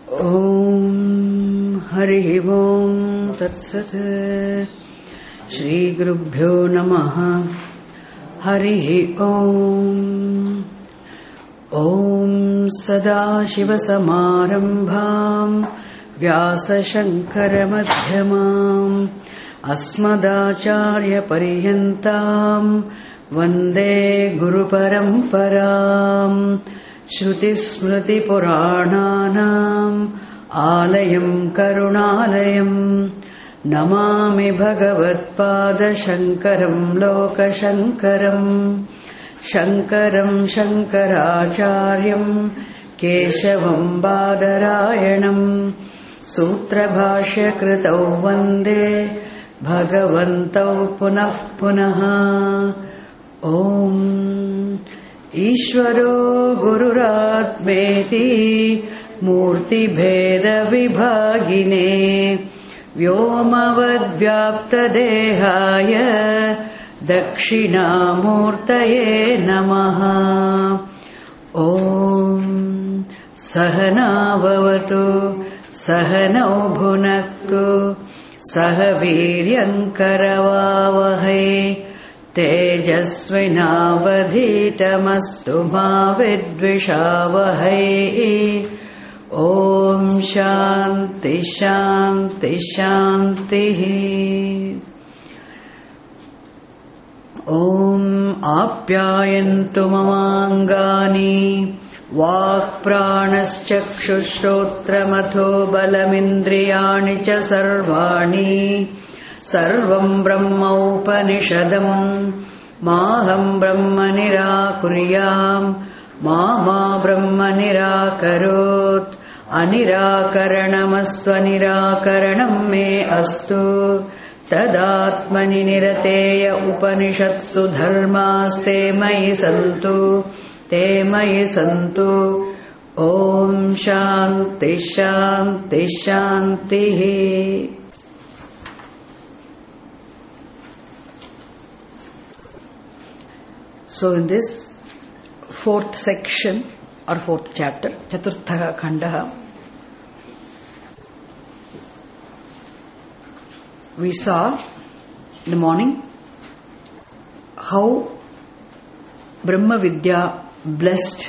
Om Hari Om Tat Sat. Shri Gurubhyo Namaha. Hari Om. Om Sadashiva Samarambham Vyasa Shankara Madhyamam Asmadacharya Pariyantam Vande Guru Paramparam Shruti Smriti Purananam Alayam Karunalayam Namami Bhagavat Pada Shankaram Loka Shankaram Shankaram Shankaracharyam Keshavam Badarayanam Sutra Bhashya Kritau Vande Bhagavantau Punah Punaha. Om Ishvaro Gururatmeti Murti Bheda Vibhagine Vyomavad Vyapta Dehaya Dakshinamurtaye Namaha. Om Sahana Bhavatu Sahanau Bhunaktu Sahaviryankaravavahai Tejasvinavadhitamastu ma vidvishavahai. Om Shanti Shanti Shanti. Om Apyayantu mamangani Vak pranaschakshushrotramatho balamindriyani cha sarvani Sarvam Brahma Upanishadam Maham Brahma Nirakuryam Mama Brahma Nirakarot Anirakaranamastu Nirakaranam me astu Tadatmani Nirateya Upanishatsu Dharmaste Mayi Santu Te Mayi Santu. Om Shanti Shanti Shanti. So in this fourth section or fourth chapter, Chaturtha Khandaha, we saw in the morning how Brahma Vidya blessed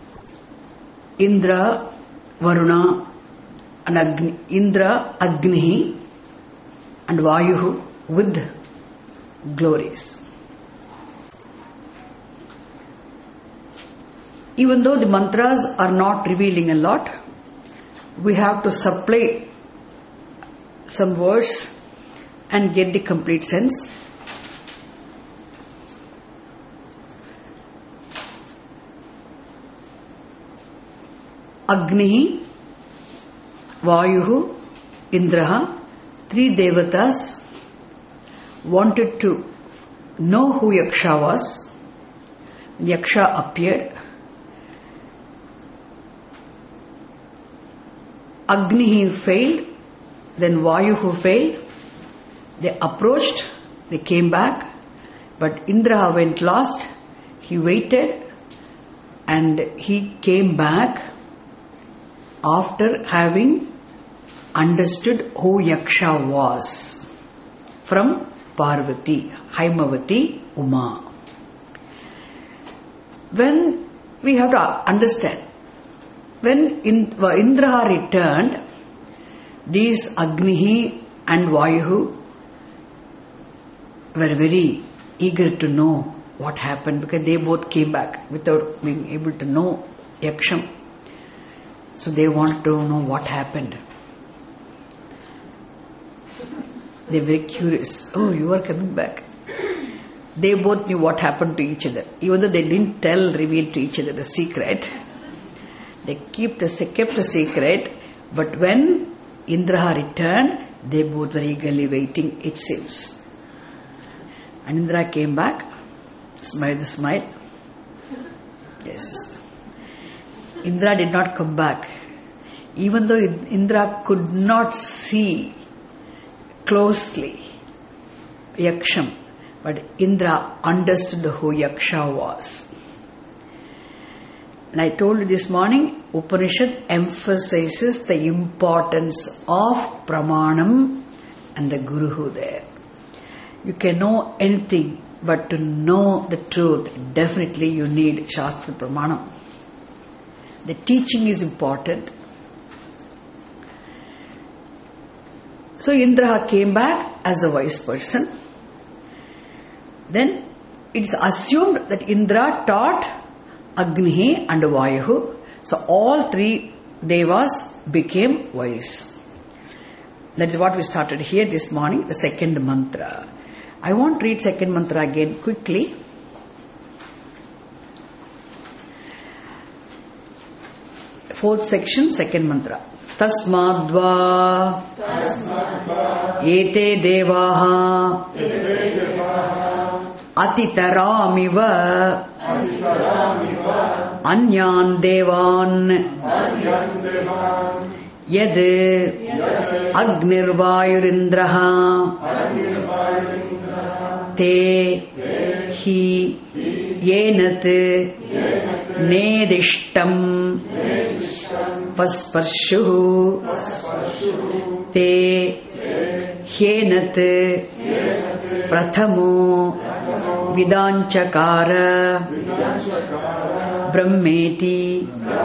Indra, Varuna and Agni, Indra, Agni and Vayu with glories. Even though the mantras are not revealing a lot, we have to supply some words and get the complete sense. Agni, Vayu, Indra, three devatas wanted to know who Yaksha was. Yaksha appeared. Agni failed, then Vayu failed. They approached, they came back, but Indra went lost. He waited and he came back after having understood who Yaksha was from Parvati, Haimavati, Uma. When we have to understand, when Indra returned, these Agni and Vayu were very eager to know what happened because they both came back without being able to know Yaksham. So they wanted to know what happened. They were very curious. Oh, you are coming back. They both knew what happened to each other. Even though they didn't reveal to each other the secret. They kept a secret. But when Indra returned, they both were eagerly waiting, it seems. And Indra came back. Smile. Yes. Indra did not come back. Even though Indra could not see closely Yaksham, but Indra understood who Yaksha was. And I told you this morning, Upanishad emphasizes the importance of pramanam and the Guruhu there. You can know anything, but to know the truth, definitely you need Shastra pramanam. The teaching is important. So Indra came back as a wise person. Then it's assumed that Indra taught Agni and Vayuhu. So all three devas became wise. That is what we started here this morning, the second mantra. I won't read second mantra again quickly. Fourth section, second mantra. Tasmadva ete devaha atitaramiva anyan devan yad agnirvayurindraha te hi yenat nedishtam pasparshuhu te hyenat prathamo vidanchakara brahmeti.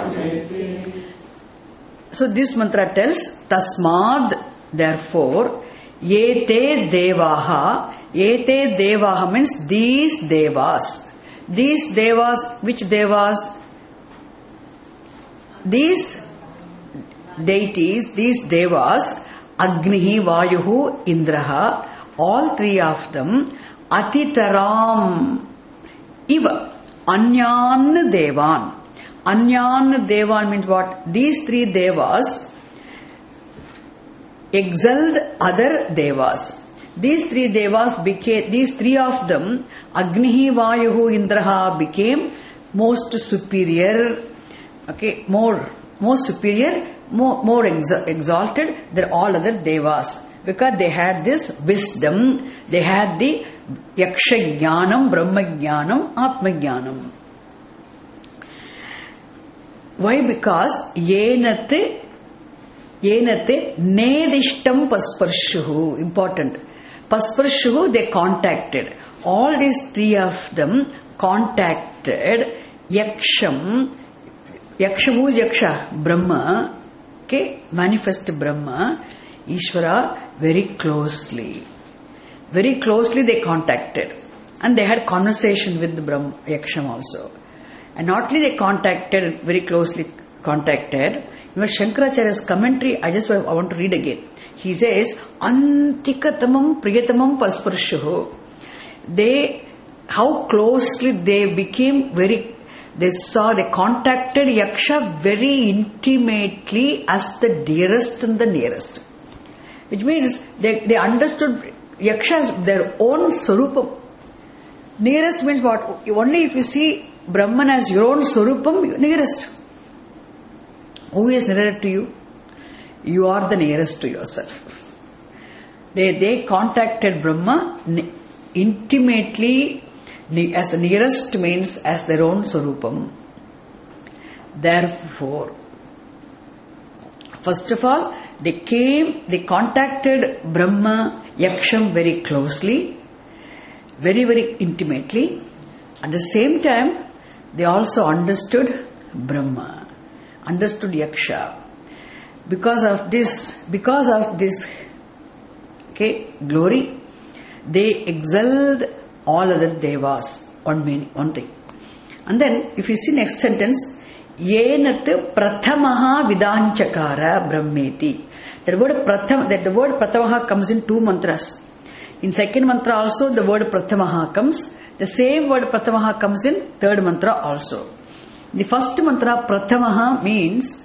So this mantra tells tasmad, therefore, yete devaha. Yete devaha means these devas. These devas, which devas? These deities, these devas, Agnihi, Vayuhu, Indraha, all three of them, Atitaram, Iva, Anyan Devan. Anyan Devan means what? These three devas excelled other devas. These three devas became, these three of them, Agnihi, Vayuhu, Indraha, became most superior. Okay, more superior, more exalted than all other devas, because they had this wisdom, they had the yaksha jnanam, brahma jnanam, atma jnanam. Why? Because yenate nedishtam pasparshuhu, important. Pasparshuhu, they contacted. All these three of them contacted yaksham. Yaksha, who is Yaksha? Brahma. Okay, manifest Brahma, Ishvara, very closely. Very closely they contacted. And they had conversation with the Brahma, Yaksham also. And not only they contacted, very closely contacted. In Shankaracharya's commentary, I want to read again. He says, Antikatamam Priyatamam Pasparshuhu. How closely they became they contacted Yaksha very intimately as the dearest and the nearest. Which means they understood Yaksha as their own Swarupam. Nearest means what? Only if you see Brahman as your own Swarupam, nearest. Who is nearer to you? You are the nearest to yourself. They contacted Brahma intimately. As the nearest means as their own Swarupam. Therefore, first of all, they contacted Brahma, Yaksham very closely, very, very intimately. At the same time, they also understood Brahma, understood Yaksha. Because of this glory, they excelled all other devas. One thing. And then, if you see next sentence, Yenat Prathamaha Vidanchakara Brahmeti. The word Prathamaha comes in two mantras. In second mantra also the word Prathamaha comes. The same word Prathamaha comes in third mantra also. The first mantra Prathamaha means,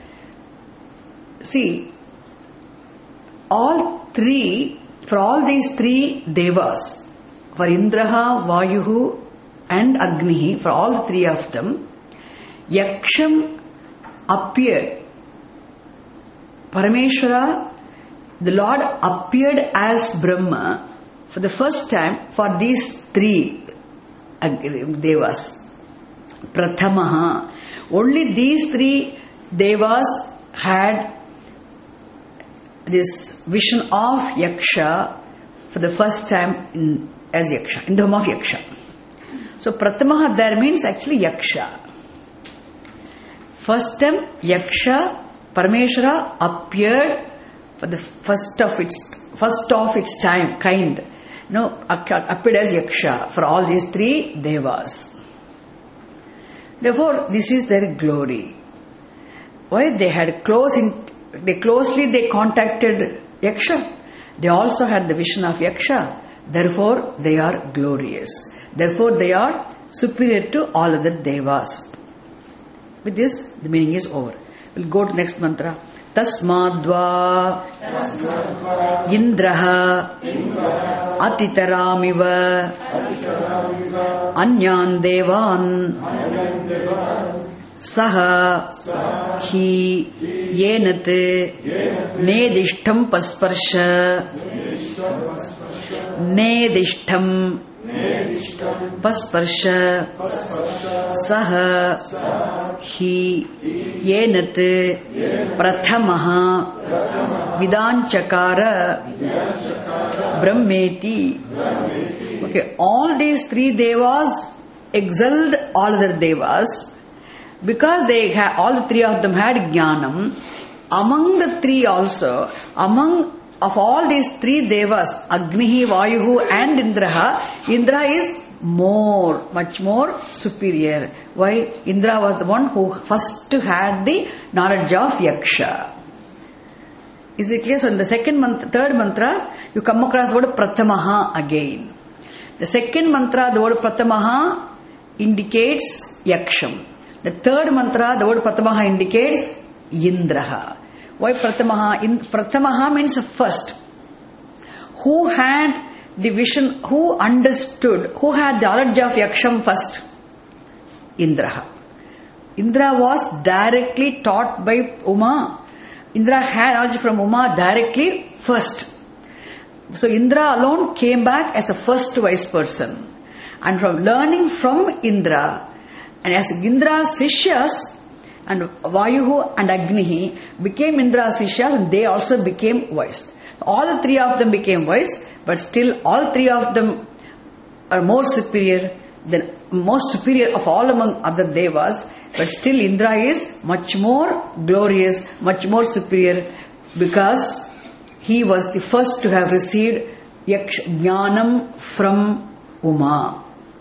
see, for all these three devas, for Indraha, Vayuhu and Agni, for all three of them, Yaksham appeared. Parameshwara, the Lord appeared as Brahma for the first time for these three devas. Prathamaha. Only these three devas had this vision of Yaksha for the first time as Yaksha, in the form of Yaksha. So Prathamaha there means actually Yaksha. First time Yaksha, Parameshwara appeared for the first of its time, kind. Appeared as Yaksha for all these three devas. Therefore, this is their glory. Why? They closely contacted Yaksha. They also had the vision of Yaksha. Therefore, they are glorious. Therefore, they are superior to all other devas. With this, the meaning is over. We'll go to next mantra. Tasmadva Indraha Atitaramiva Anyan Devan Saha Hi Yenat Nedishtam Pasparsha Nedishtam Pasparsha Saha Hi Yenat Prathamaha Vidanchakara Brahmeti. Okay, all these three devas excelled all other devas because all the three of them had jnanam. Among the three also, of all these three devas, Agnihi, Vayuhu and Indra is much more superior. Why? Indra was the one who first had the knowledge of Yaksha. Is it clear? So in the third mantra, you come across the word Prathamaha again. The second mantra, the word Prathamaha indicates Yaksham. The third mantra, the word Prathamaha indicates Indraha. Why Prathamaha? Prathamaha means first. Who had the vision, who understood, who had the knowledge of Yaksham first? Indraha. Indra was directly taught by Uma. Indra had knowledge from Uma directly first. So Indra alone came back as a first vice person. And from learning from Indra, and as Indra's Sishyas, and Vayuhu and Agnihi became Indra's Sishyas, and they also became wise. All the three of them became wise, but still all three of them are most superior of all among other devas, but still Indra is much more glorious, much more superior, because he was the first to have received Jnanam from Uma.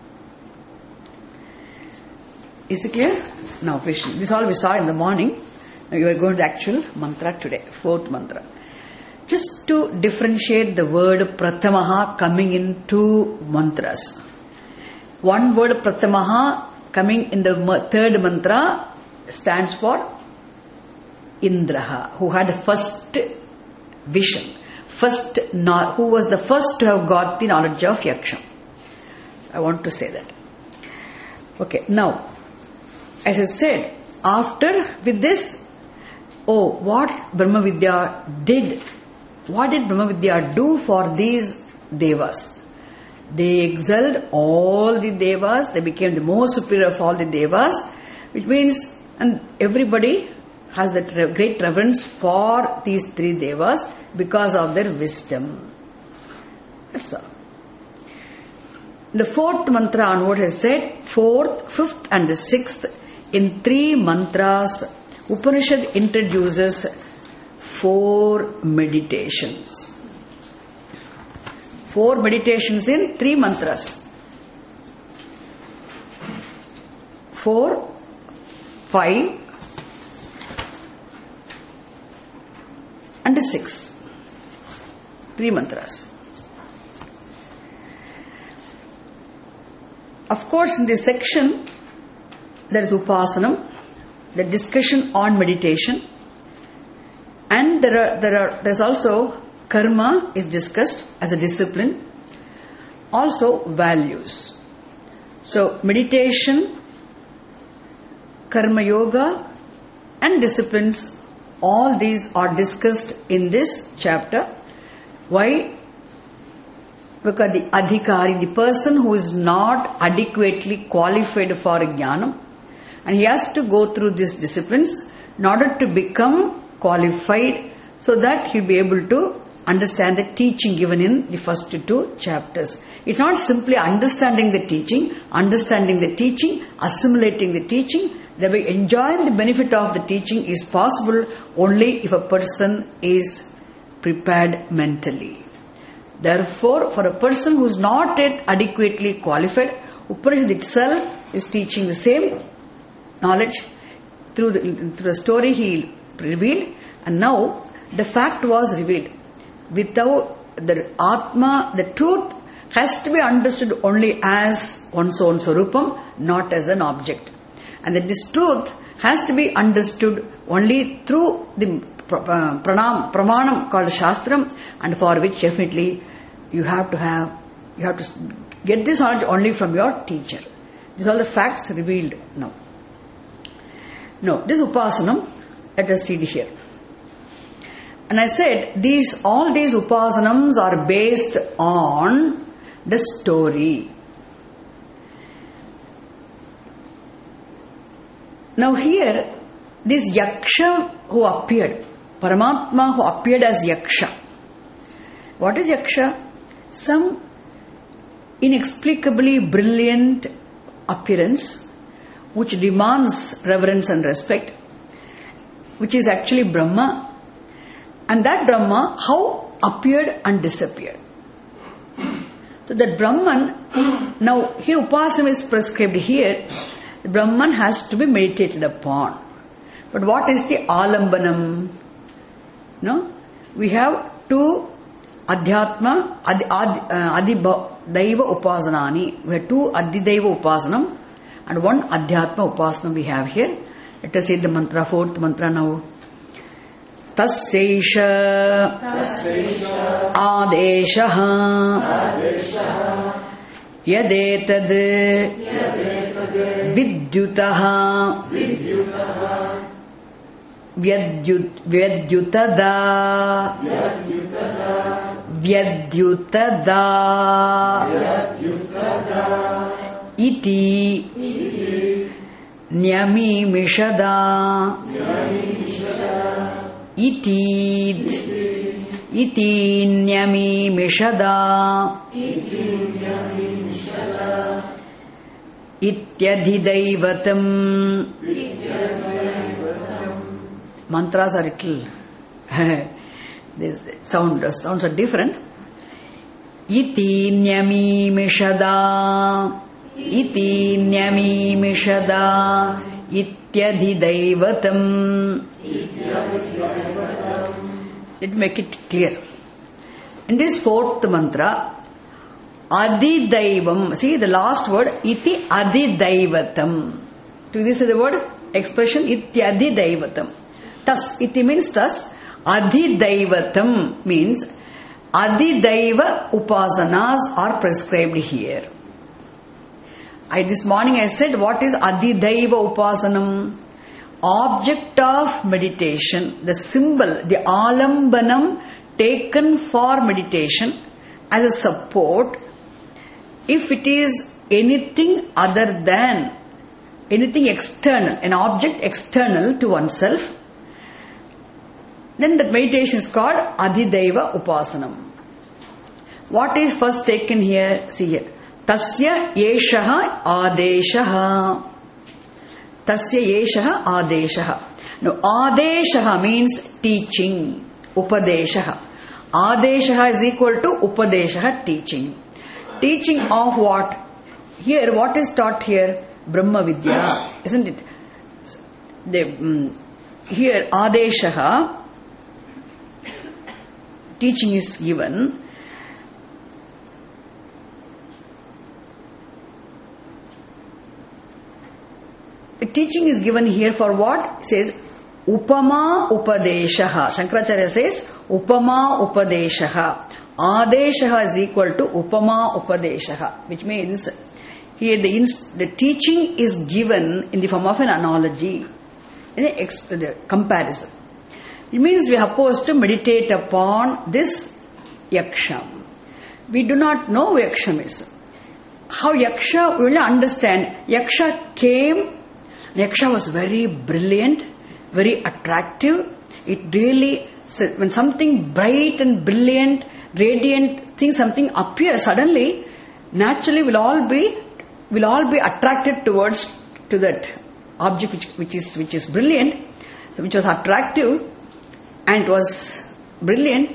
Is it clear? Now, this is all we saw in the morning. Now we are going to the actual mantra today, fourth mantra. Just to differentiate the word Prathamaha coming in two mantras. One word Prathamaha coming in the third mantra stands for Indraha, who had the first vision, who was the first to have got the knowledge of Yaksha. I want to say that. Okay, now, as I said, with this, what Brahma Vidya did. What did Brahma Vidya do for these devas? They excelled all the devas. They became the most superior of all the devas, which means, and everybody has that great reverence for these three devas because of their wisdom. That's all. The fourth mantra onward has said, fourth, fifth and the sixth, in three mantras, Upanishad introduces 4 meditations. 4 meditations in 3 mantras. 4, 5 and 6. 3 mantras. Of course, in this section, there is Upasanam, the discussion on meditation, and there's also karma is discussed as a discipline, also values. So meditation, karma yoga and disciplines, all these are discussed in this chapter. Why? Because the adhikari, the person who is not adequately qualified for jnanam, And he has to go through these disciplines in order to become qualified so that he'll be able to understand the teaching given in the first 2 chapters. It's not simply understanding the teaching, assimilating the teaching. The way enjoying the benefit of the teaching is possible only if a person is prepared mentally. Therefore, for a person who is not yet adequately qualified, Upanishad itself is teaching the same knowledge through the story he revealed, and now the fact was revealed. Without the Atma, the truth has to be understood only as one's own Swarupam, not as an object. And that this truth has to be understood only through the pramanam called Shastram, and for which definitely you have to get this knowledge only from your teacher. These are the facts revealed now. Now, this Upasanam, let us read here. And I said, all these Upasanams are based on the story. Now here, this Yaksha who appeared, Paramatma who appeared as Yaksha. What is Yaksha? Some inexplicably brilliant appearance which demands reverence and respect, which is actually Brahma. And that Brahma, how appeared and disappeared. So that Brahman, now here Upasanam is prescribed here, the Brahman has to be meditated upon. But what is the Alambanam? No? We have 2 Adhyatma, Adidaiva Upasanani. We have 2 Adidaiva Upasanam and 1 Adhyatma Upasanam we have here. Let us say the mantra, 4th mantra now. Tasyaisha Adeshaha Yadetad Vidyutaha Vyadyutada Iti Nyamimishada Iti Nyamimishada Ityadhidaivatam. Mantras are little this sounds are different. Iti Nyamimishada Ityadhidaivatam. Let me make it clear. In this 4th mantra, Adidaivam, see the last word, Iti Adidaivatam. This is the word, expression, Ityadhidaivatam. Thus, Iti means thus, Adidaivatam means Adidaiva Upasanas are prescribed here. This morning I said, what is Adidaiva Upasanam? Object of meditation, the symbol, the Alambanam taken for meditation as a support. If it is anything other than, anything external, an object external to oneself, then the meditation is called Adidaiva Upasanam. What is first taken here? See here. Tasya Yeshaha Adeshaha. Tasya Yeshaha Adeshaha. Now, Adeshaha means teaching. Upadeshaha. Adeshaha is equal to Upadeshaha, teaching. Teaching of what? Here, what is taught here? Brahma Vidya, isn't it? Here, Adeshaha, teaching is given. The teaching is given here for what? It says, Upama Upadeshaha. Shankaracharya says, Upama Upadeshaha. Adeshaha is equal to Upama Upadeshaha, which means here the teaching is given in the form of an analogy, in a comparison. It means we are supposed to meditate upon this Yaksham. We do not know who Yaksham is. How Yaksha, we will understand. Yaksha came Yaksha was very brilliant, very attractive. It really, when something bright and brilliant, radiant thing, something appears suddenly, naturally we'll all be attracted to that object which is brilliant, so which was attractive and it was brilliant.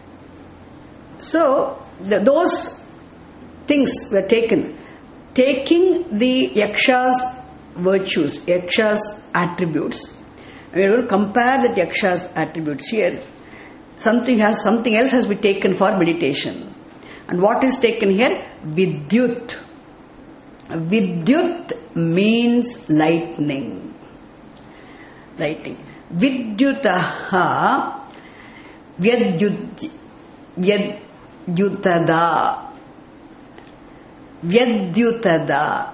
So those things were taking the Yaksha's virtues, Yaksha's attributes. We are going to compare the Yaksha's attributes here. Something else has been taken for meditation. And what is taken here? Vidyut. Vidyut means lightning. Lightning. Vidyutaha Vyadyutada. Vyadyutada.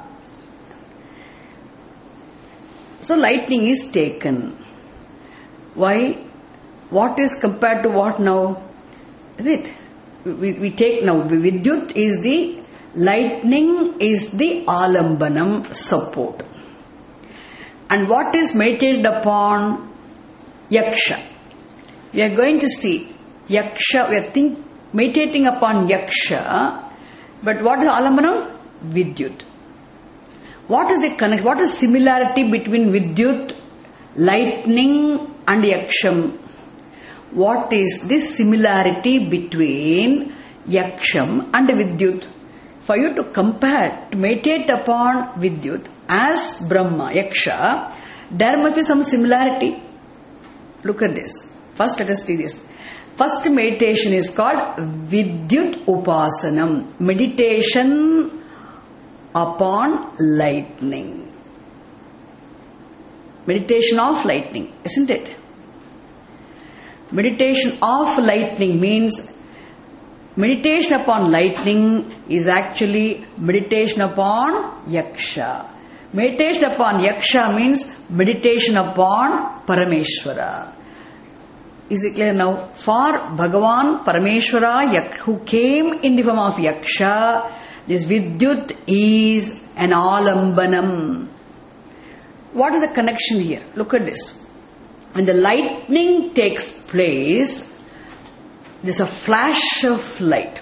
So lightning is taken. Why? What is compared to what now? Is it? We take now. Vidyut is the lightning, is the alambanam, support. And what is meditated upon? Yaksha. We are going to see Yaksha. We are meditating upon Yaksha. But what is alambanam? Vidyut. What is the connection? What is similarity between Vidyut, lightning and Yaksham? What is this similarity between Yaksham and Vidyut? For you to compare, to meditate upon Vidyut as Brahma, Yaksha, there must be some similarity. Look at this. First let us see this. First meditation is called Vidyut Upasanam. Meditation upon lightning. Meditation of lightning, isn't it? Meditation of lightning means meditation upon lightning is actually meditation upon Yaksha. Meditation upon Yaksha means meditation upon Parameshwara. Is it clear now? For Bhagavan Parameshwara, who came in the form of Yaksha, this Vidyut is an alambanam. What is the connection here? Look at this. When the lightning takes place, there's a flash of light.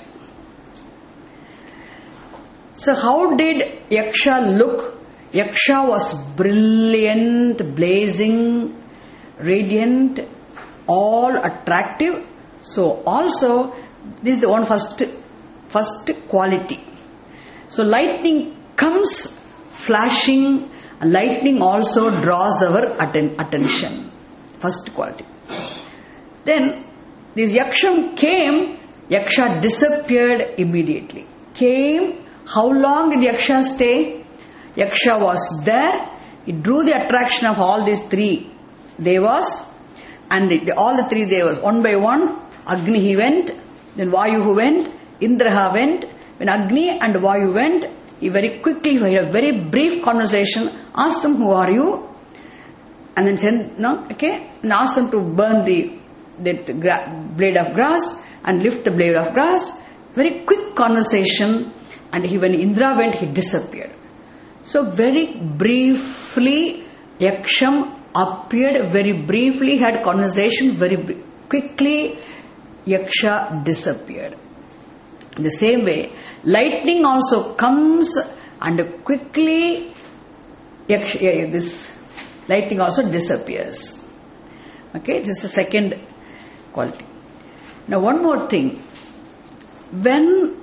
So how did Yaksha look? Yaksha was brilliant, blazing, radiant, all attractive. So also, this is the one first quality. So lightning comes flashing, and lightning also draws our attention. First quality. Then this Yaksham came, Yaksha disappeared immediately. Came, how long did Yaksha stay? Yaksha was there, he drew the attraction of all these three devas, and all the three devas, one by one. Agni he went, then Vayu went, Indra went. When Agni and Vayu went, he very quickly, he had a very brief conversation, asked them, who are you? And then said, no, okay, and asked them to burn that blade of grass and lift the blade of grass. Very quick conversation, and when Indra went, he disappeared. So very briefly, Yaksham appeared, very briefly had conversation, very quickly Yaksha disappeared. In the same way, lightning also comes and quickly this lightning also disappears. Okay, this is the second quality. Now one more thing. When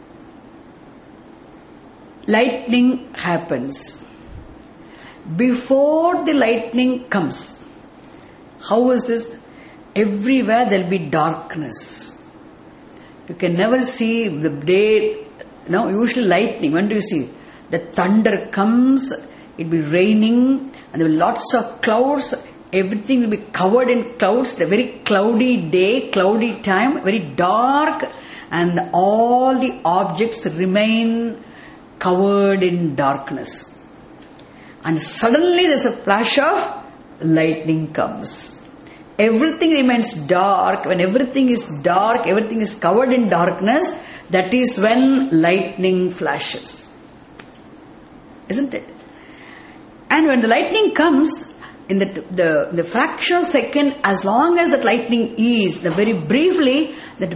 lightning happens, before the lightning comes, how is this? Everywhere there will be darkness. You can never see the day. Now, usually lightning, when do you see? The thunder comes, it will be raining, and there will be lots of clouds. Everything will be covered in clouds. The very cloudy day, cloudy time, very dark, and all the objects remain covered in darkness. And suddenly there's a flash of lightning comes. Everything remains dark. When everything is dark, everything is covered in darkness, that is when lightning flashes. Isn't it? And when the lightning comes, in the fraction of a second, as long as that lightning is, very briefly,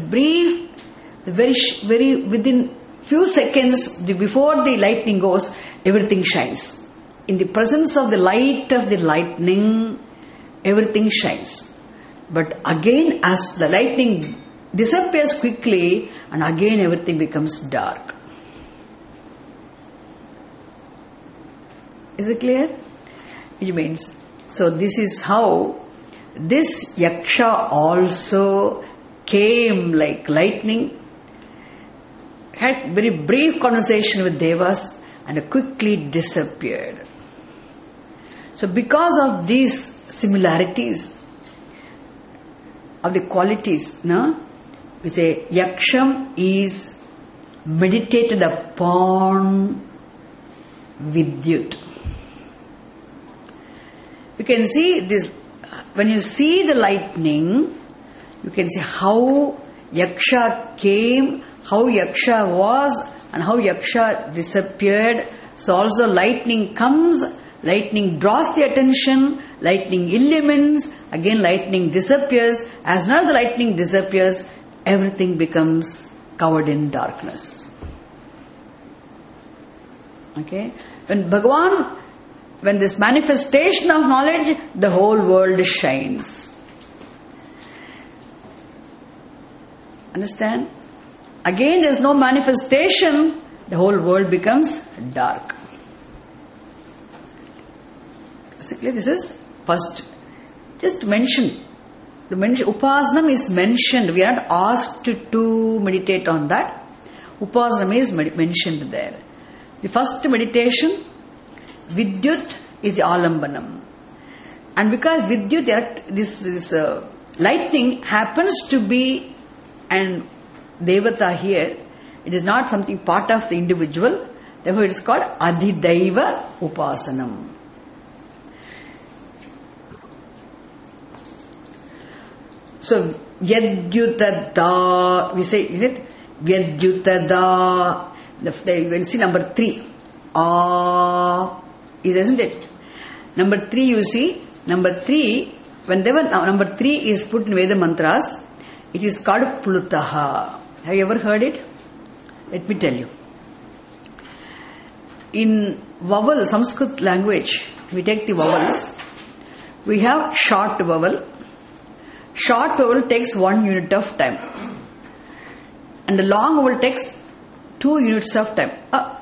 very within few seconds before the lightning goes, everything shines. In the presence of the light of the lightning, everything shines. But again, as the lightning disappears quickly, and again everything becomes dark. Is it clear? Which means, so this is how this Yaksha also came like lightning, had very brief conversation with Devas and quickly disappeared. So because of these similarities of the qualities, we say Yaksham is meditated upon Vidyut. You can see this, when you see the lightning, you can see how Yaksha came, how Yaksha was, and how Yaksha disappeared. So also lightning comes, lightning draws the attention, lightning illumines, again lightning disappears. As soon as the lightning disappears, everything becomes covered in darkness. Okay? When this manifestation of knowledge, the whole world shines. Understand? Again, there is no manifestation, the whole world becomes dark. Basically, this is first. Just mention. The Upasanam is mentioned. We are not asked to meditate on that. Upasanam is mentioned there. The first meditation, Vidyut, is the Alambanam. And because Vidyut, this lightning happens to be an Devata here, it is not something part of the individual, therefore it is called Adhidaiva Upasanam. So, Vyadyutada, we say, is it? Vyadyutada. You can see number 3. Isn't it? Number 3, you see, number 3, whenever number 3 is put in Veda mantras, it is called Plutaha. Have you ever heard it? Let me tell you. In vowel, Sanskrit language, we take the vowels. We have short vowel. Short vowel takes 1 unit of time. And the long vowel takes 2 units of time.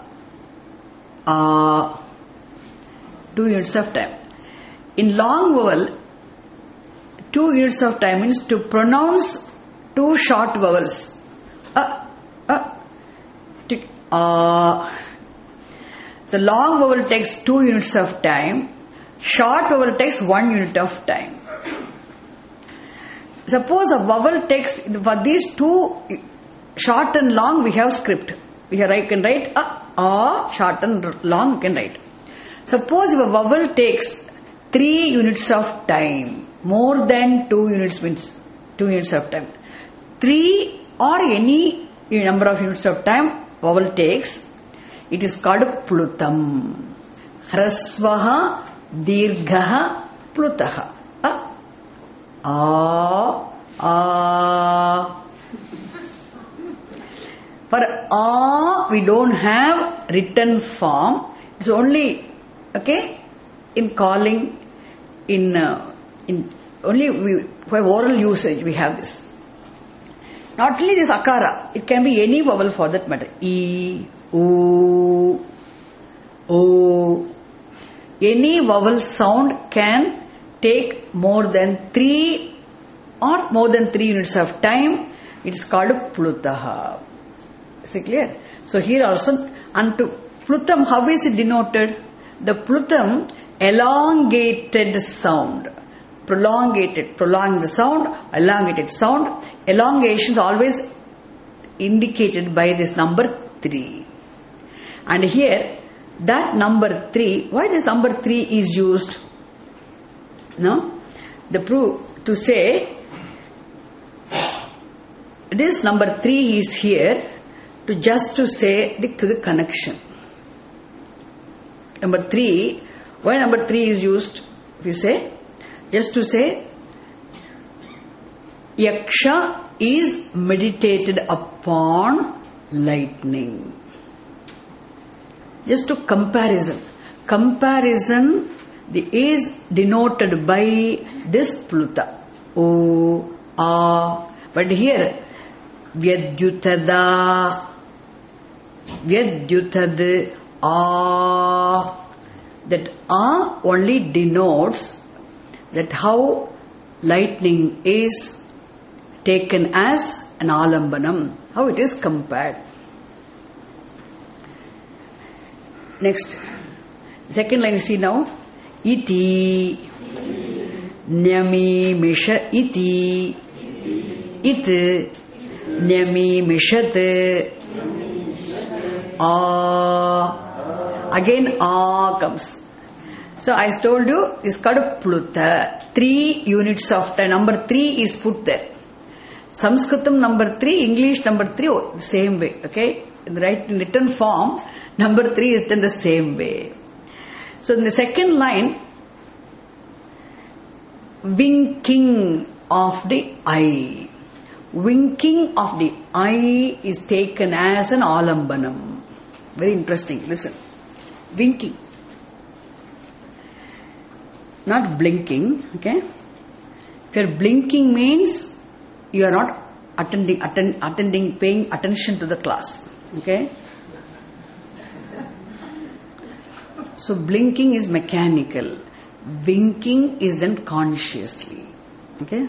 2 units of time. In long vowel, 2 units of time means to pronounce 2 short vowels. The long vowel takes 2 units of time. Short vowel takes 1 unit of time. Suppose a vowel takes, for these 2, short and long, we have script. I can write short and long, you can write. Suppose if a vowel takes 3 units of time, more than 2 units means 2 units of time. 3 or any number of units of time vowel takes, it is called Plutam. Hrasvaha, Dirghaha, Plutaha. For we don't have written form. It's only in calling, in only for oral usage we have this. Not only this akara, it can be any vowel for that matter. E, O, O. Any vowel sound can take more than 3 or more than 3 units of time. It's called Plutaha. Is it clear? So here also, unto Plutam, how is it denoted? The Plutam, elongated sound. Prolonged the sound, elongated sound. Elongation is always indicated by this number 3. And here, that number 3, why this number 3 is used? No? The proof to say, this number 3 is here to say to the connection. Number 3, Why number 3 is used? We say, just to say, Yaksha is meditated upon lightning. Just to comparison. Comparison, the is denoted by this Pluta. O, A. But here, Vyadyutada, Vyadyutad, A. That A only denotes that how lightning is taken as an alambanam, how it is compared. Next, second line you see now, iti, nyami misha iti, it, nyami mishat, again comes. So I told you, it's called Pluta. 3 units of time. Number 3 is put there. Sanskritam number 3, English number 3, the same way. Okay? In the written form, number 3 is done the same way. So in the second line, winking of the eye. Winking of the eye is taken as an alambanam. Very interesting. Listen. Winking. Not blinking. Okay? If you're blinking means you are not attending, paying attention to the class. Okay? So blinking is mechanical. Winking is done consciously. Okay?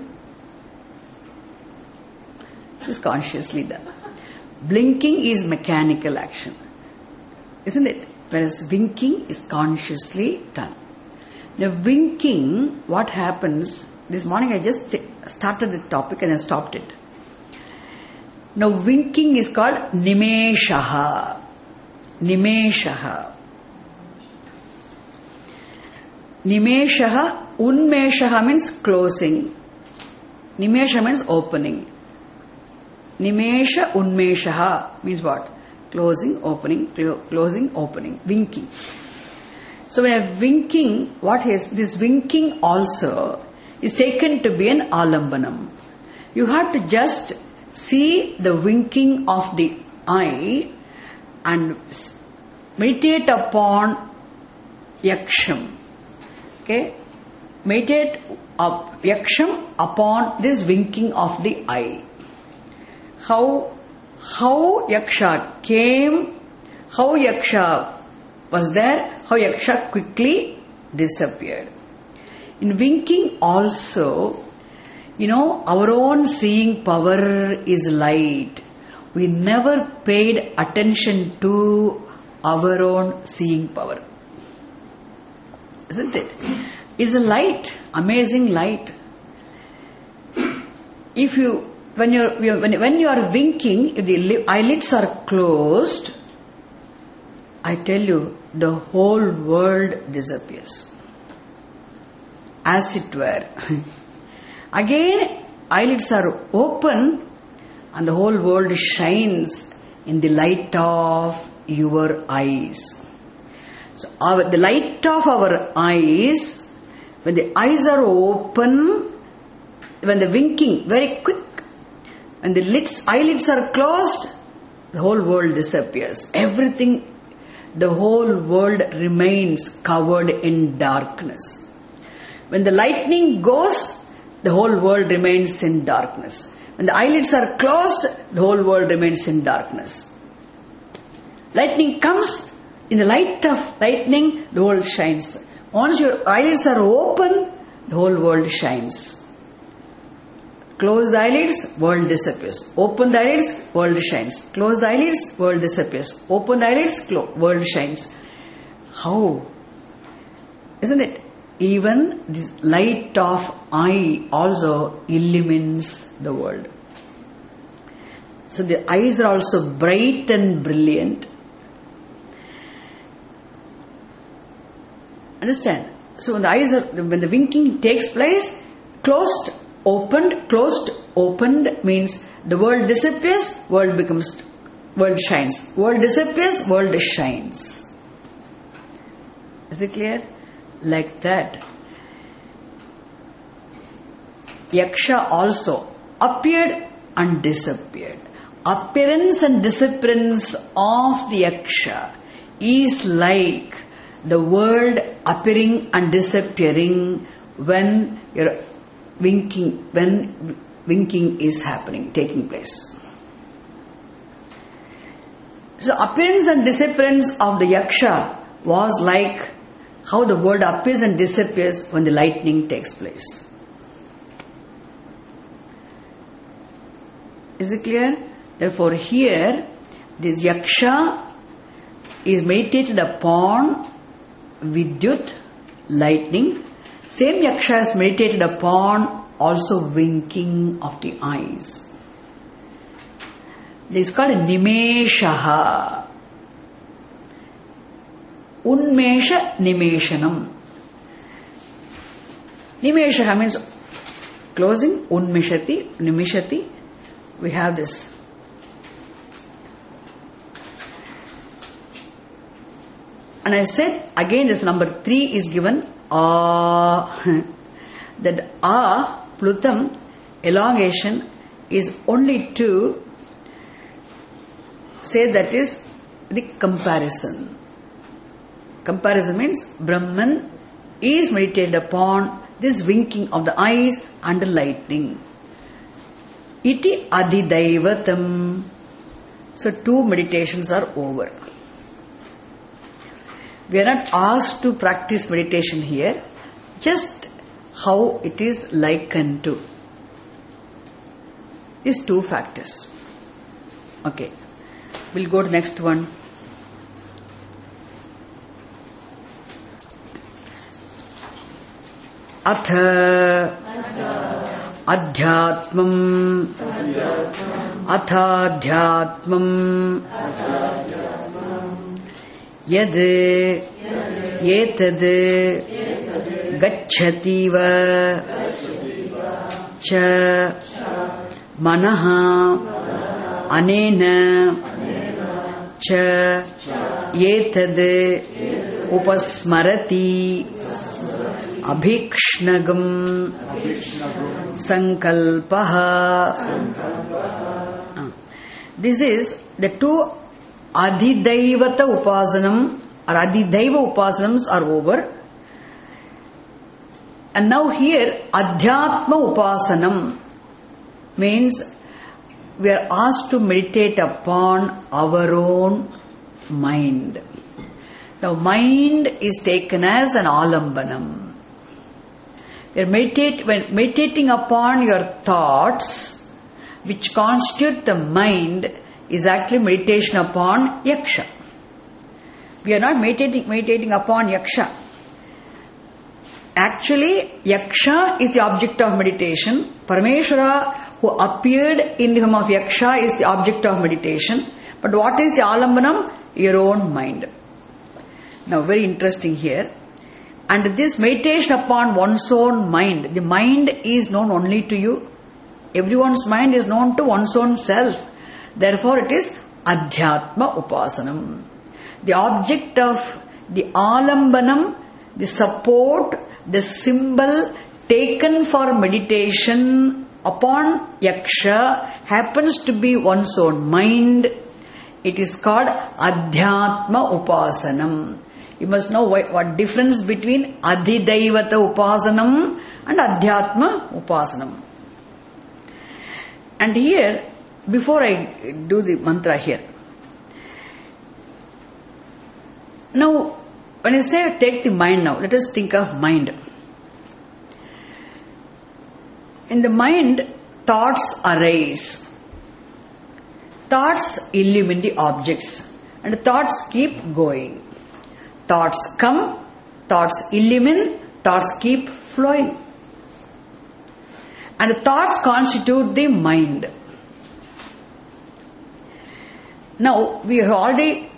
It's consciously done. Blinking is mechanical action. Isn't it? Whereas winking is consciously done. Now winking, what happens, this morning I just started the topic and I stopped it. Now winking is called nimeshaha. Nimeshaha. Nimeshaha, unmeshaha means closing. Nimesha means opening. Nimesha unmeshaha means what? Closing, opening, closing, opening. Winking. So when I'm winking, what is this winking also is taken to be an alambanam. You have to just see the winking of the eye and meditate upon yaksham. Okay? Meditate yaksham upon this winking of the eye. How Yaksha came, how Yaksha was there, how Yaksha quickly disappeared. In winking also, our own seeing power is light. We never paid attention to our own seeing power. Isn't it? It's a light, amazing light. When you are winking, if the eyelids are closed, I tell you, the whole world disappears. As it were. Again, eyelids are open and the whole world shines in the light of your eyes. So, the light of our eyes, when the eyes are open, when the winking, very quick, when the eyelids are closed, the whole world disappears. Everything, the whole world remains covered in darkness. When the lightning goes, the whole world remains in darkness. When the eyelids are closed, the whole world remains in darkness. Lightning comes, in the light of lightning, the world shines. Once your eyelids are open, the whole world shines. Close the eyelids, world disappears. Open the eyelids, world shines. Close the eyelids, world disappears. Open the eyelids, world shines. How? Isn't it? Even this light of eye also illumines the world. So the eyes are also bright and brilliant. Understand? So when the eyes are, when the winking takes place, closed, opened means the world disappears, world shines. World disappears, world shines. Is it clear? like that, Yaksha also appeared and disappeared. Appearance and disappearance of the Yaksha is like the world appearing and disappearing when you're winking, when winking is happening, taking place. So appearance and disappearance of the Yaksha was like how the world appears and disappears when the lightning takes place. Is it clear? Therefore here, this Yaksha is meditated upon Vidyut, lightning. Same Yaksha is meditated upon also winking of the eyes. This is called Nimeshaha. Unmesha Nimeshanam. Nimeshaha means closing. Unmeshati, Nimishati. We have this. And I said again this number 3 is given that Plutam elongation is only to say that is the comparison. Comparison means Brahman is meditated upon this winking of the eyes and the lightning. Iti adhidaivatam. So 2 meditations are over. We are not asked to practice meditation here, just how it is likened to. These 2 factors. Okay. We'll go to next one. Atha Adhyatmam Athadhyatmam Yad Yetad Gacchativa Cha Manaha Anena Cha Yetad Upasmarati Abhikshnagam Sankalpaha. This is the 2 Adhidaivata Upasanam or Adhidaiva Upasanams are over. And now here Adhyatma Upasanam means we are asked to meditate upon our own mind. Now mind is taken as an alambanam. When meditating upon your thoughts, which constitute the mind, is actually meditation upon Yaksha. We are not meditating upon Yaksha. Actually, Yaksha is the object of meditation. Parameshwara, who appeared in the form of Yaksha, is the object of meditation. But what is the alambanam? Your own mind. Now, very interesting here. And this meditation upon one's own mind, the mind is known only to you. Everyone's mind is known to one's own self. Therefore, it is Adhyatma Upasanam. The object of the alambanam, the support, the symbol taken for meditation upon Yaksha happens to be one's own mind. It is called Adhyatma Upasanam. You must know what difference between Adhidaivata Upasanam and Adhyatma Upasanam. And here, before I do the mantra here, now when I say take the mind now, let us think of mind. In the mind, thoughts arise. Thoughts illumine the objects and thoughts keep going. Thoughts come, thoughts illumine, thoughts keep flowing. And the thoughts constitute the mind. Now, we have already,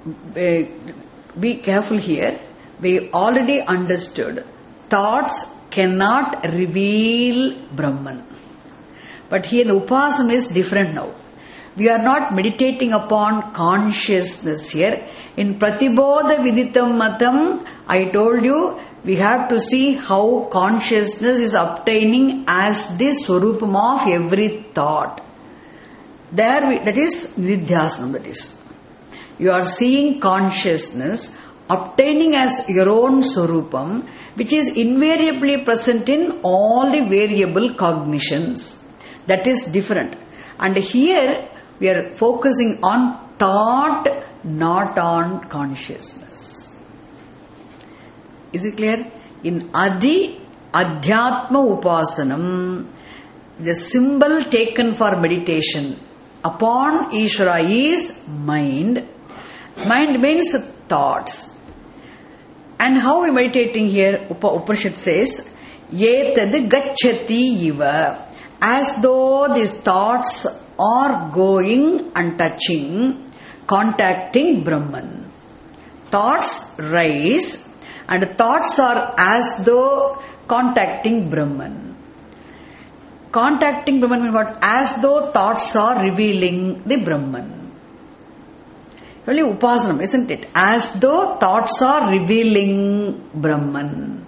be careful here, we already understood thoughts cannot reveal Brahman. But here the upasana is different now. We are not meditating upon consciousness here. In Pratibodha Viditam Matam, I told you we have to see how consciousness is obtaining as the swarupam of every thought. That is nidhyasanam, that is. You are seeing consciousness obtaining as your own swarupam, which is invariably present in all the variable cognitions. That is different. And here we are focusing on thought, not on consciousness. Is it clear? In Adhyatma Upasanam, the symbol taken for meditation upon Ishvara is mind. Mind means thoughts. And how we are meditating here? Upanishad says, Yetad gacchati iva. As though these thoughts are going and touching, contacting Brahman. Thoughts rise and thoughts are as though contacting Brahman. Contacting Brahman means what? As though thoughts are revealing the Brahman. Only Upasanam, isn't it? As though thoughts are revealing Brahman.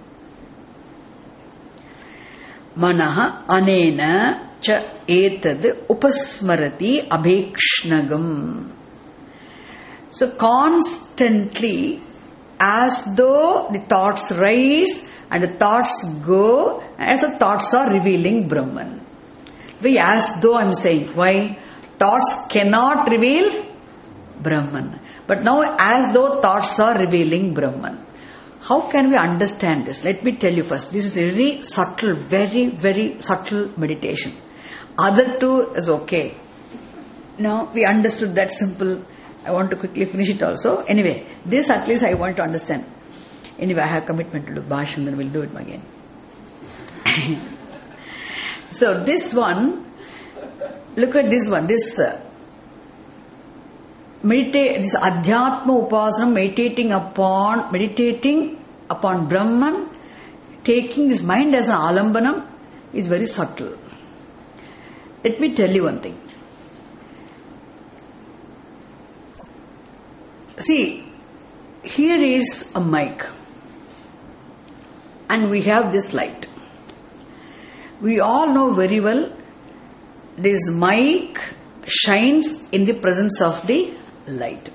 Manaha anena cha etad upasmarati abhekshnagam. So constantly, as though the thoughts rise and the thoughts go, as the thoughts are revealing Brahman. As though I am saying, why? Thoughts cannot reveal Brahman. But now as though thoughts are revealing Brahman. How can we understand this? Let me tell you first. This is a very subtle, very, very subtle meditation. Other two is okay. Now we understood that simple. I want to quickly finish it also. Anyway, this at least I want to understand. Anyway, I have commitment to do Bhashan, then we'll do it again. So this one, look at this one. This this Adhyatma Upasanam, meditating upon Brahman, taking his mind as an alambanam, is very subtle. Let me tell you one thing. See, here is a mic and we have this light. We all know very well this mic shines in the presence of the light.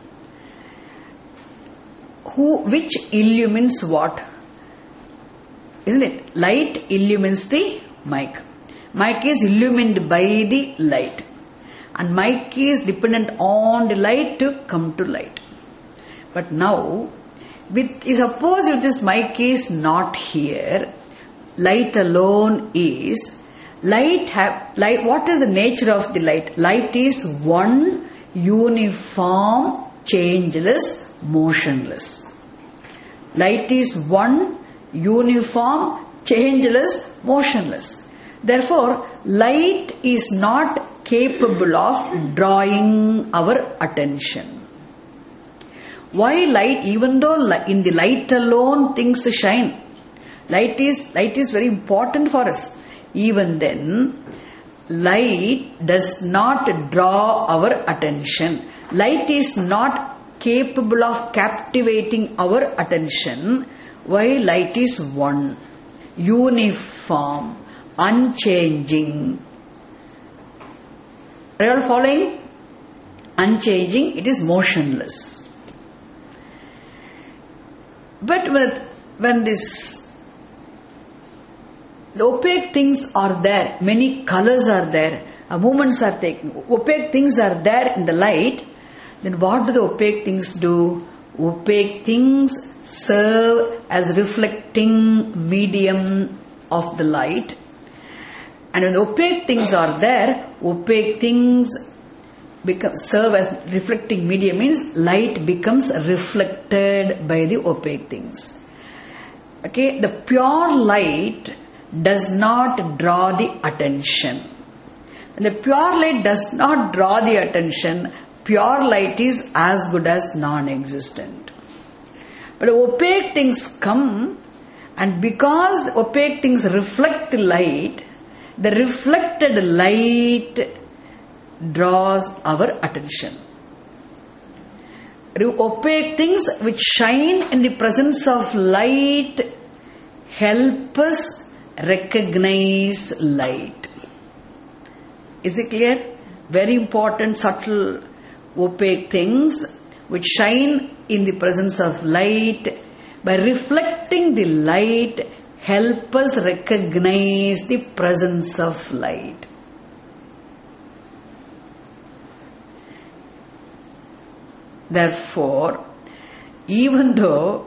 Which illumines what? Isn't it? Light illumines the mic. Mic is illumined by the light. And mic is dependent on the light to come to light. But now, suppose if this mic is not here, light alone is, what is the nature of the light? Light is one, uniform, changeless, motionless. Light is one, uniform, changeless, motionless. Therefore, light is not capable of drawing our attention. Why light? Even though in the light alone things shine. Light is very important for us. Even then, light does not draw our attention. Light is not capable of captivating our attention. Why? Light is one, uniform, unchanging. Are you all following? Unchanging, it is motionless. But when the opaque things are there, many colors are there, movements are taken, opaque things are there in the light, then what do the opaque things do? Opaque things serve as reflecting medium of the light. And when the opaque things are there, opaque things serve as reflecting medium, means light becomes reflected by the opaque things. Okay, the pure light does not draw the attention. When the pure light does not draw the attention, pure light is as good as non-existent. But opaque things come, and because the opaque things reflect the light, the reflected light draws our attention. opaque things which shine in the presence of light help us recognize light. Is it clear? Very important, subtle, opaque things which shine in the presence of light. By reflecting the light, help us recognize the presence of light. Therefore, even though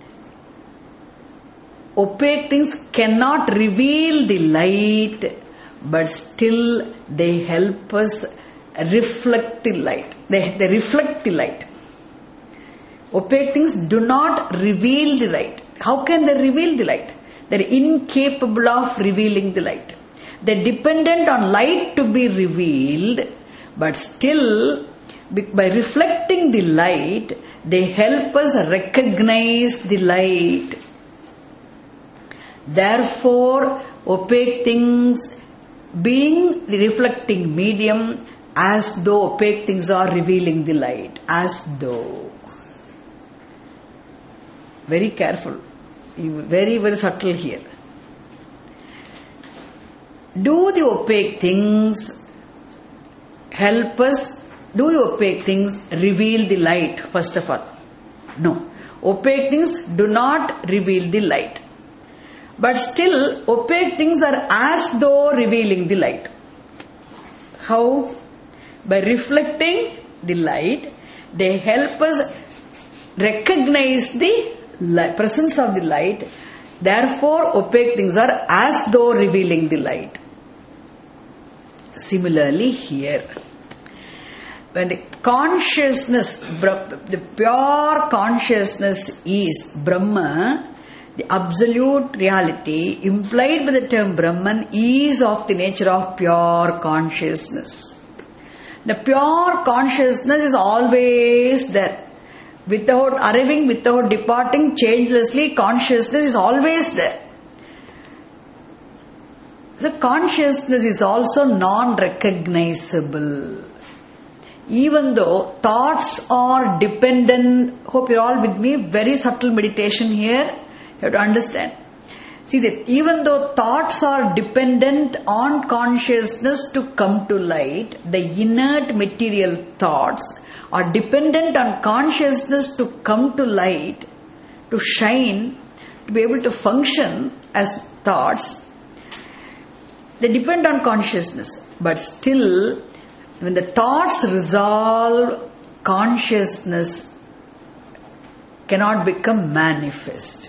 opaque things cannot reveal the light, but still they help us reflect the light. They reflect the light. Opaque things do not reveal the light. How can they reveal the light? They are incapable of revealing the light. They are dependent on light to be revealed, but still, by reflecting the light, they help us recognize the light. Therefore, opaque things being the reflecting medium, as though opaque things are revealing the light, as though. Very careful, very, very subtle here. Do the opaque things help us? Do the opaque things reveal the light, first of all? No. Opaque things do not reveal the light. But still, opaque things are as though revealing the light. How? By reflecting the light, they help us recognize the presence of the light. Therefore, opaque things are as though revealing the light. Similarly, here, when the consciousness, the pure consciousness is Brahma, the absolute reality implied by the term Brahman is of the nature of pure consciousness. The pure consciousness is always there. Without arriving, without departing, changelessly, consciousness is always there. The consciousness is also non-recognizable. Even though thoughts are dependent, hope you're all with me, very subtle meditation here, you have to understand. See that even though thoughts are dependent on consciousness to come to light, the inert material thoughts are dependent on consciousness to come to light, to shine, to be able to function as thoughts. They depend on consciousness. But still, when the thoughts resolve, consciousness cannot become manifest.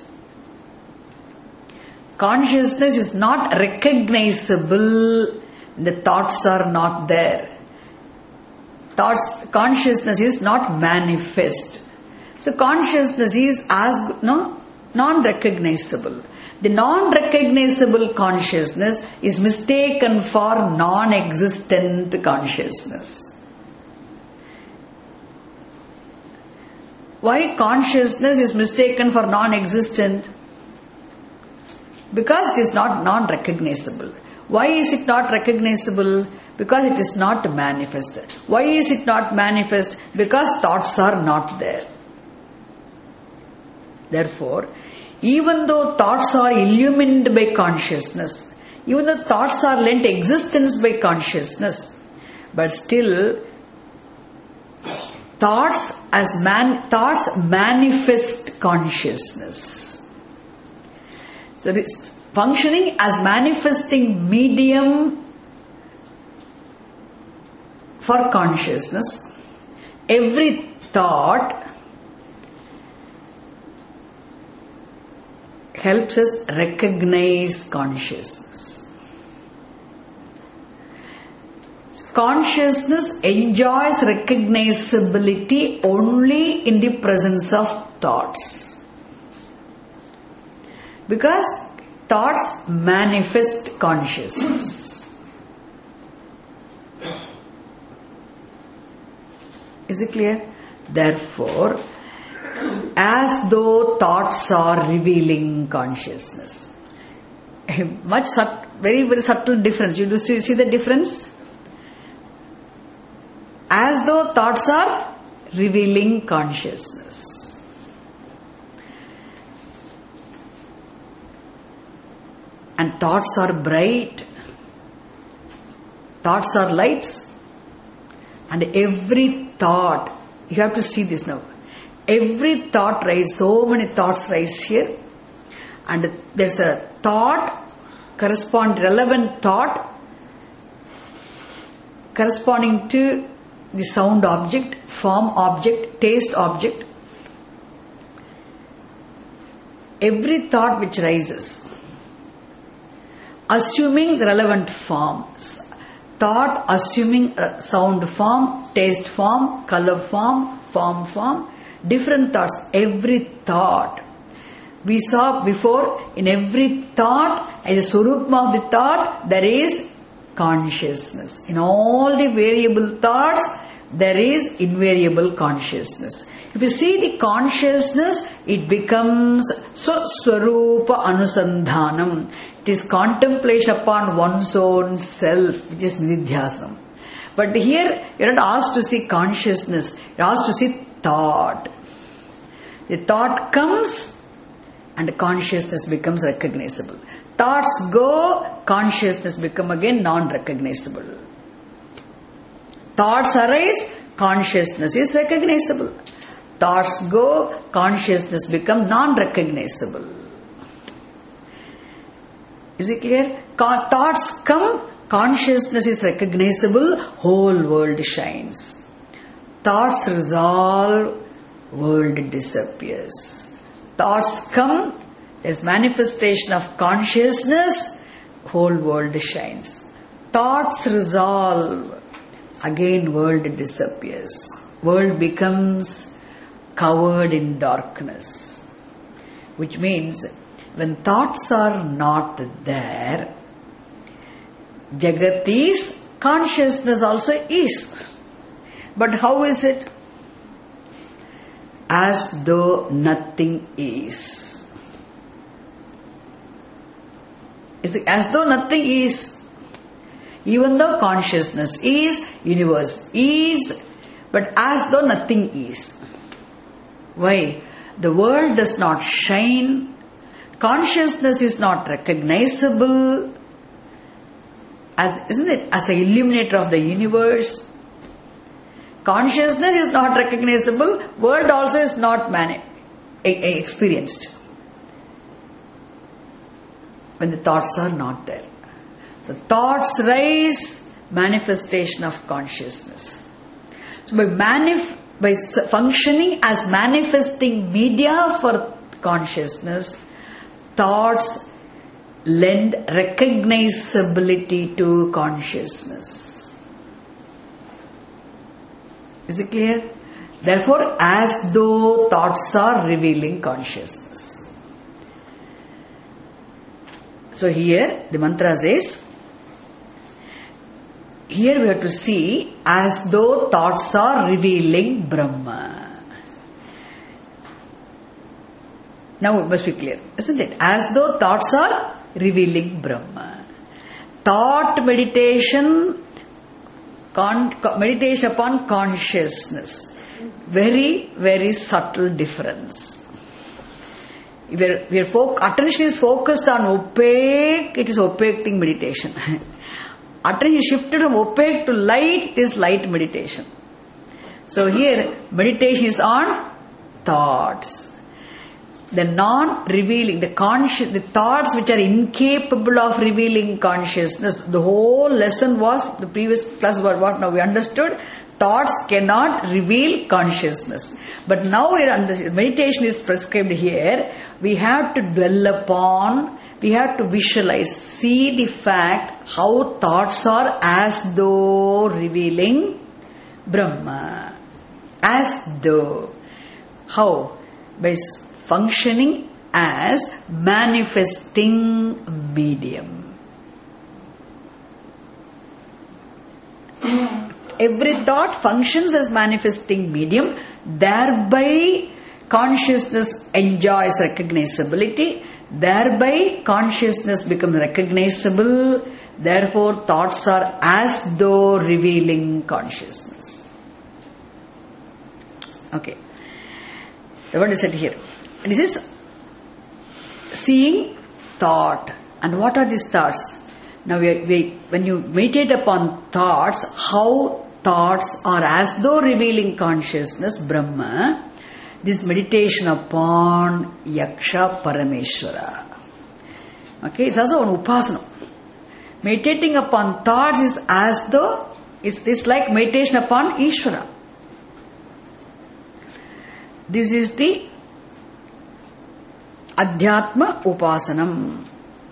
Consciousness is not recognizable. The thoughts are not there. Consciousness is not manifest. So consciousness is non-recognizable. The non-recognizable consciousness is mistaken for non-existent consciousness. Why consciousness is mistaken for non-existent? Because it is not non-recognizable. Why is it not recognizable? Because it is not manifest. Why is it not manifest? Because thoughts are not there. Therefore, even though thoughts are illumined by consciousness, even though thoughts are lent existence by consciousness, but still, thoughts manifest consciousness. So it's functioning as manifesting medium for consciousness. Every thought helps us recognize consciousness. Consciousness enjoys recognizability only in the presence of thoughts. Because thoughts manifest consciousness. Is it clear? Therefore, as though thoughts are revealing consciousness. Very, very subtle difference. You do see the difference? As though thoughts are revealing consciousness. And thoughts are bright. Thoughts are lights. And every thought, you have to see this now. Every thought rises, so many thoughts rise here. And there's a thought, relevant thought, corresponding to the sound object, form object, taste object. Every thought which rises, assuming relevant forms. Thought assuming sound form, taste form, color form, form, different thoughts. Every thought. We saw before, in every thought, as a swarupma of the thought, there is consciousness. In all the variable thoughts, there is invariable consciousness. If you see the consciousness, it becomes swarupa anusandhanam. It is contemplation upon one's own self, which is nidhyasana. But here, you are not asked to see consciousness, you are asked to see thought. The thought comes and consciousness becomes recognizable. Thoughts go, consciousness become again non-recognizable. Thoughts arise, consciousness is recognizable. Thoughts go, consciousness become non-recognizable. Is it clear? Thoughts come, consciousness is recognizable, whole world shines. Thoughts resolve, world disappears. Thoughts come, there's manifestation of consciousness, whole world shines. Thoughts resolve, again world disappears. World becomes covered in darkness. Which means, when thoughts are not there, Jagat is, consciousness also is. But how is it? As though nothing is. Is it as though nothing is? Even though consciousness is, universe is, but as though nothing is. Why? The world does not shine. Consciousness is not recognizable, isn't it? As an illuminator of the universe. Consciousness is not recognizable, world also is not experienced. When the thoughts are not there. The thoughts rise, manifestation of consciousness. So by functioning as manifesting media for consciousness, thoughts lend recognizability to consciousness. Is it clear? Therefore, as though thoughts are revealing consciousness. So here, the mantra says, here we have to see as though thoughts are revealing Brahma. Now it must be clear, isn't it? As though thoughts are revealing Brahma. Thought meditation, meditation upon consciousness. Very, very subtle difference. If attention is focused on opaque, it is opaque thing meditation. Attention is shifted from opaque to light, it is light meditation. So here, meditation is on thoughts. The non-revealing, the thoughts which are incapable of revealing consciousness. The whole lesson was, the previous class was what now we understood, thoughts cannot reveal consciousness. But now meditation is prescribed here, we have to dwell upon, we have to visualize, see the fact how thoughts are as though revealing Brahma. As though. How? By functioning as manifesting medium. Every thought functions as manifesting medium, thereby consciousness enjoys recognizability, thereby consciousness becomes recognizable, therefore thoughts are as though revealing consciousness. Okay. So what is said here? This is seeing thought. And what are these thoughts? Now, when you meditate upon thoughts, how thoughts are as though revealing consciousness, Brahma, this meditation upon Yaksha Parameshwara. Okay, it's also an upasana. Meditating upon thoughts is as though, it's like meditation upon Ishvara. This is the Adhyatma Upasanam.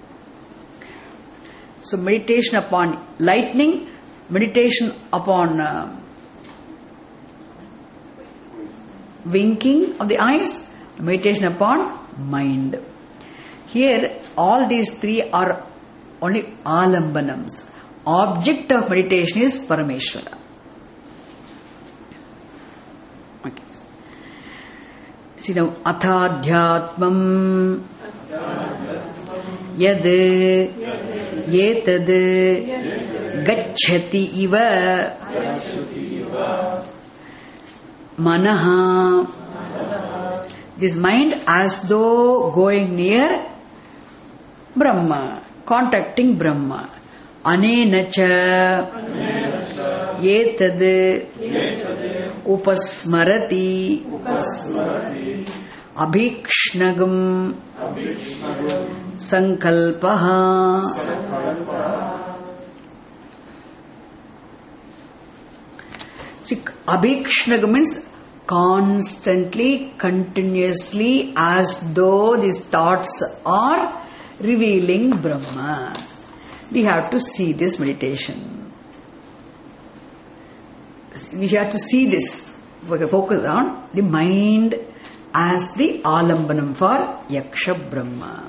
So meditation upon lightning, meditation upon winking of the eyes, meditation upon mind. Here, all these three are only alambanams. Object of meditation is Parameshwara. Okay. See now, Athadhyatmam Yad Yetad Gacchati Iva Manaha. This mind as though going near Brahma, contacting Brahma. Anenacha Yetad Upasmarati Abhikshnagam Sankalpaha. See, Abhikshnagam means constantly, continuously, as though these thoughts are revealing Brahma. We have to see this meditation. We have to see this. We can focus on the mind as the alambanam for Yaksha Brahma.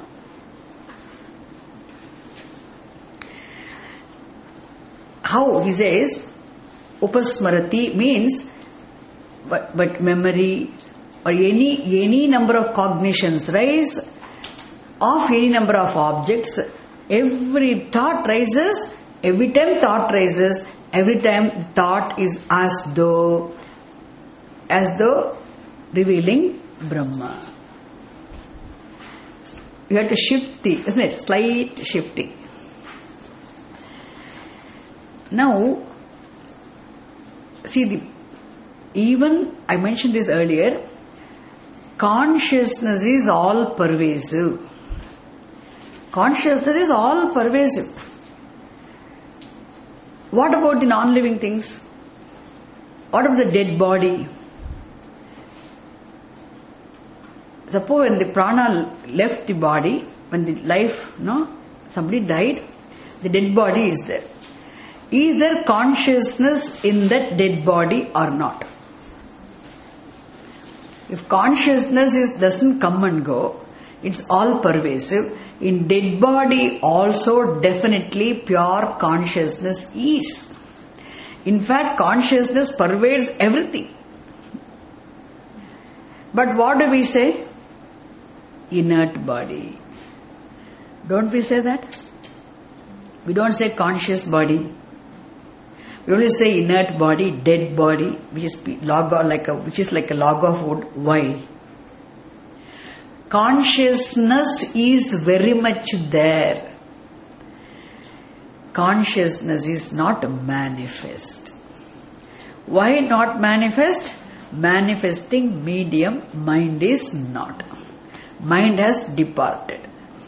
How he says, Upasmarati means but memory or any number of cognitions rise of any number of objects. Every thought rises, every time thought rises, every time thought is as though revealing Brahma. You have to shift the, isn't it? Slight shifting. Now, see, even I mentioned this earlier, consciousness is all pervasive. Consciousness is all pervasive. What about the non-living things? What about the dead body? Suppose when the prana left the body, when the life, somebody died, the dead body is there. Is there consciousness in that dead body or not? If consciousness doesn't come and go, it's all pervasive. In dead body also definitely pure consciousness is. In fact, consciousness pervades everything. But what do we say? Inert body. Don't we say that? We don't say conscious body. We only say inert body, dead body, which is like a log of wood. Why? Consciousness is very much there. Consciousness is not manifest. Why not manifest? Manifesting medium, mind is not. Mind has departed.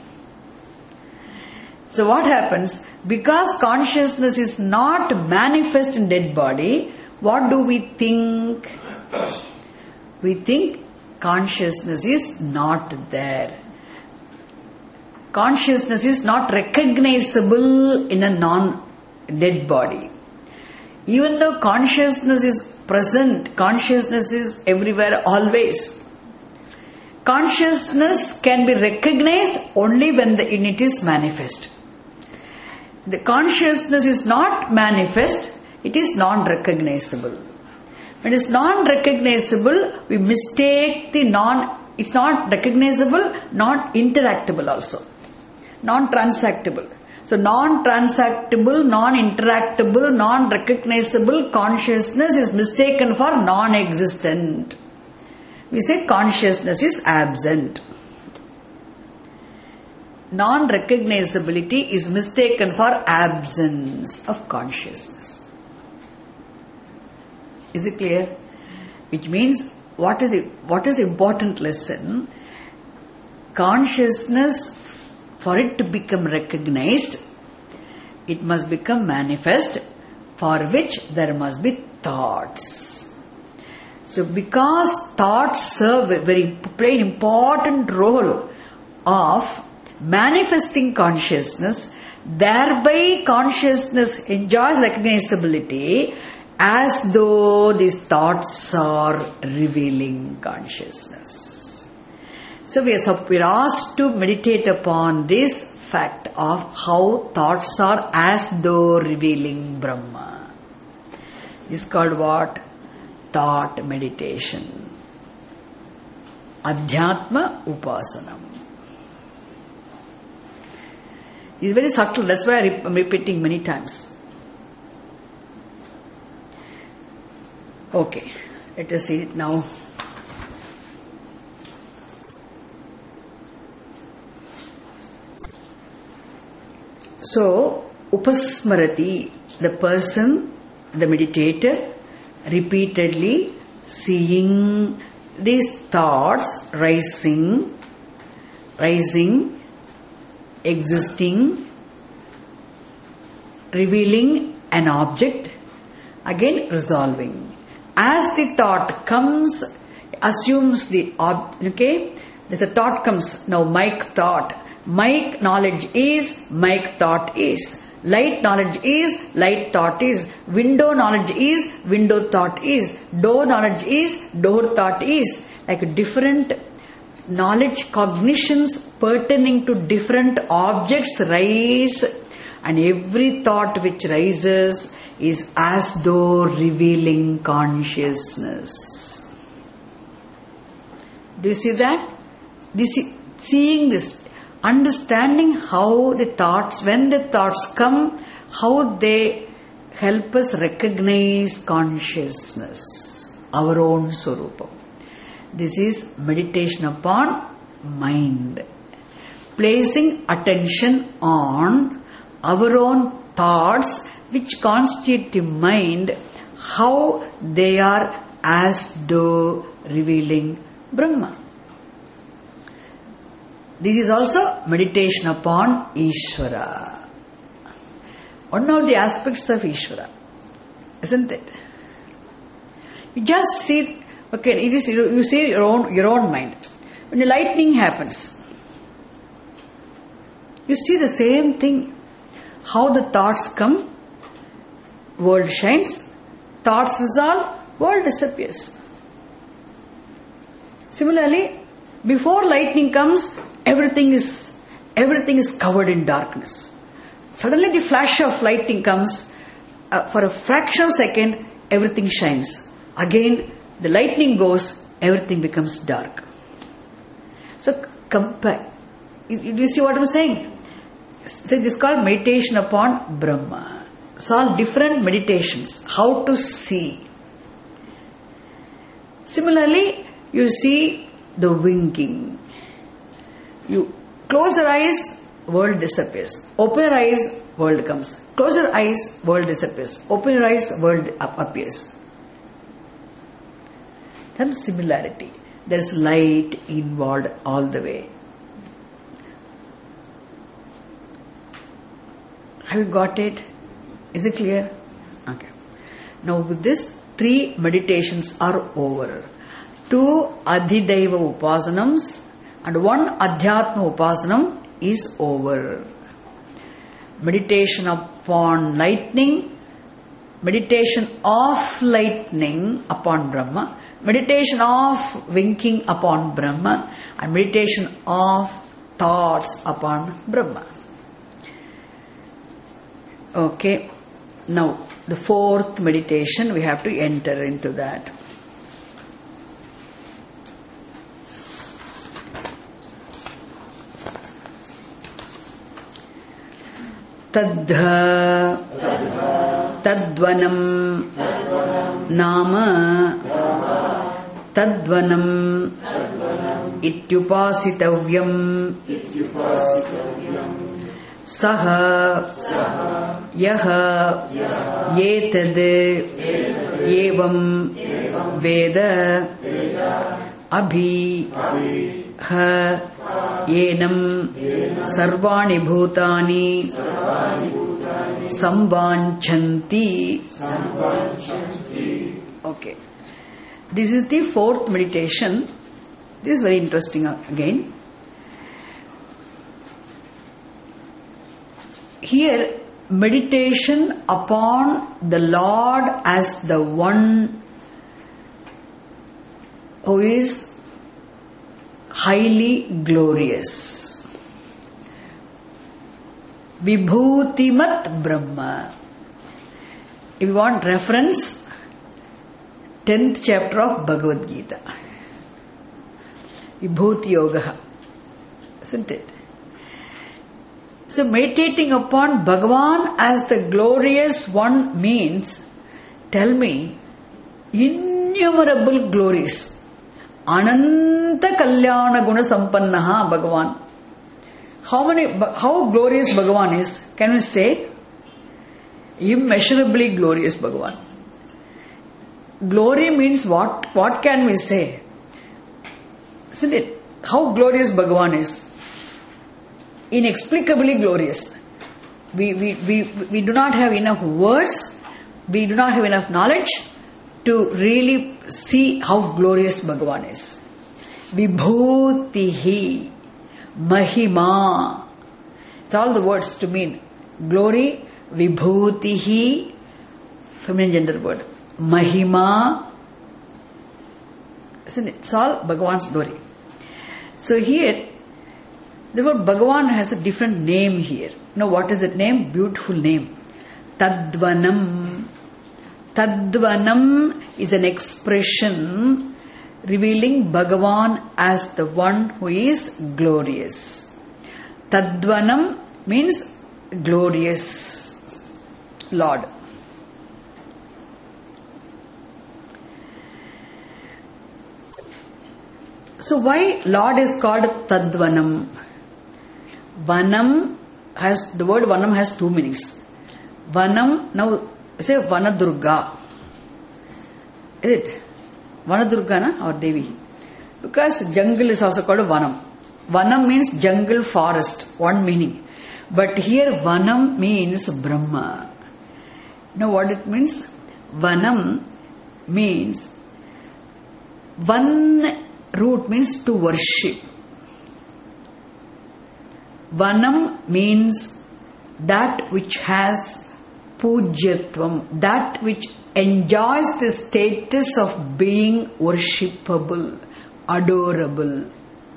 So what happens? Because consciousness is not manifest in dead body, what do we think? We think consciousness is not there. Consciousness is not recognizable in a non-dead body. Even though consciousness is present, consciousness is everywhere, always. Consciousness can be recognized only when it is manifest. The consciousness is not manifest, it is non-recognizable. When it is non-recognizable, we mistake it's not recognizable, not interactable also. Non-transactable. So non-transactable, non-interactable, non-recognizable consciousness is mistaken for non-existent. We say consciousness is absent. Non-recognizability is mistaken for absence of consciousness. Is it clear? Which means, what is the important lesson? Consciousness, for it to become recognized, it must become manifest, for which there must be thoughts. So because thoughts play an important role of manifesting consciousness, thereby consciousness enjoys recognizability as though these thoughts are revealing consciousness. So we are asked to meditate upon this fact of how thoughts are as though revealing Brahma. This is called what? Thought meditation. Adhyatma Upasanam. It's very subtle, that's why I'm repeating many times. Okay, let us see it now. So, Upasmarati, the person, the meditator, repeatedly seeing these thoughts rising, existing, revealing an object, again resolving. As the thought comes, assumes the object, okay? The thought comes, now mic thought. Mic knowledge is, mic thought is. Light knowledge is, light thought is. Window knowledge is, window thought is. Door knowledge is, door thought is. Like different knowledge cognitions pertaining to different objects rise, and every thought which rises is as though revealing consciousness. Do you see that? Seeing this, understanding how the thoughts, when the thoughts come, how they help us recognize consciousness, our own Swarupam. This is meditation upon mind. Placing attention on our own thoughts which constitute the mind, how they are as though revealing Brahma. This is also meditation upon Ishvara. One of the aspects of Ishvara, isn't it? You just see, okay, it is, you see your own mind. When the lightning happens, you see the same thing. How the thoughts come, world shines, thoughts dissolve, world disappears. Similarly, before lightning comes, everything is covered in darkness. Suddenly the flash of lightning comes, for a fraction of a second, everything shines. Again, the lightning goes, everything becomes dark. So compare. Do you see what I'm saying? So this is called meditation upon Brahma. It's all different meditations. How to see. Similarly, you see the winking. You close your eyes, world disappears. Open your eyes, world comes. Close your eyes, world disappears. Open your eyes, world appears. Some similarity. There is light involved all the way. Have you got it? Is it clear? Okay. Now with this, 3 meditations are over. 2 Adhidaiva Upasanams and 1 Adhyatma Upasanam is over. Meditation upon lightning, meditation of lightning upon Brahma, meditation of winking upon Brahma, and meditation of thoughts upon Brahma. Okay, now the 4th meditation, we have to enter into that. Tadha Tadvanam Nama Tadvanam ityupasitavyam saha yaha yetad evam veda abhi ha enam sarvani bhutani samvanchanti. Okay. This is the fourth meditation. This is very interesting again. Here, meditation upon the Lord as the one who is highly glorious. Vibhutimat Brahma. If you want reference, 10th chapter of Bhagavad Gita. Vibhuti Yoga. Isn't it? So meditating upon Bhagavan as the glorious one means, tell me, innumerable glories. Ananta Kalyana Guna Sampannaha Bhagavan. How glorious Bhagavan is? Can we say? Immeasurably glorious Bhagavan. Glory means what? What can we say? Isn't it? How glorious Bhagavan is. Inexplicably glorious. We do not have enough words. We do not have enough knowledge to really see how glorious Bhagavan is. Vibhutihi Mahima. It's all the words to mean glory. Vibhutihi, feminine gender word. Mahima. Isn't it? It's all Bhagavan's glory. So here, the word Bhagavan has a different name here. Now what is that name? Beautiful name. Tadvanam. Tadvanam is an expression revealing Bhagavan as the one who is glorious. Tadvanam means glorious Lord. So why Lord is called Tadvanam? Vanam has, the word Vanam has two meanings. Vanam, now say Vanadurga. Is it? Vanadurga na, or Devi? Because jungle is also called Vanam. Vanam means jungle, forest, one meaning. But here Vanam means Brahma. Now what it means? Vanam means, one root means to worship. Vanam means that which has pujyatvam, that which enjoys the status of being worshipable, adorable.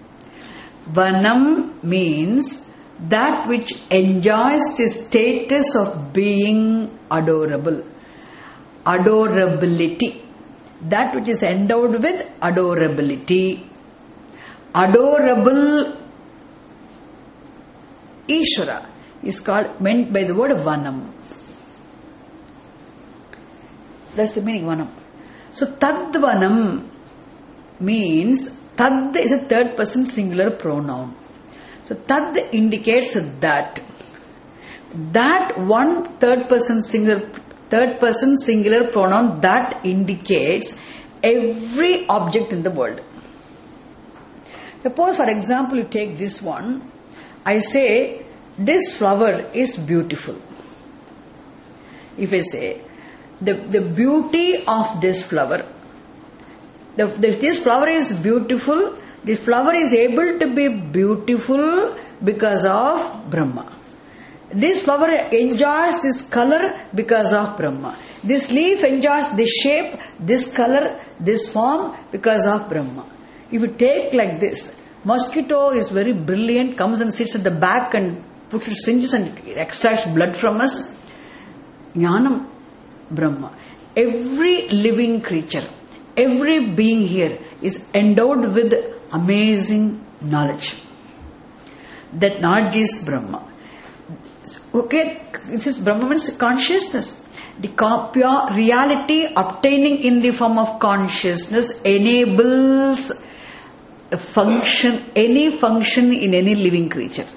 Vanam means that which enjoys the status of being adorable. Adorability. That which is endowed with adorability. Adorable Ishvara is meant by the word Vanam. That's the meaning Vanam. So Tadvanam means, Tad is a third person singular pronoun. So Tad indicates that one third person singular pronoun that indicates every object in the world. Suppose for example you take this one. I say this flower is beautiful. If I say the beauty of this flower, this flower is beautiful, this flower is able to be beautiful because of Brahma. This flower enjoys this color because of Brahma. This leaf enjoys this shape, this color, this form because of Brahma. If you take like this, mosquito is very brilliant, comes and sits at the back and puts its fingers and it extracts blood from us. Jnanam, Brahma. Every living creature, every being here is endowed with amazing knowledge. That knowledge is Brahma. Okay, this is Brahma means consciousness. The pure reality obtaining in the form of consciousness enables a function, any function in any living creature.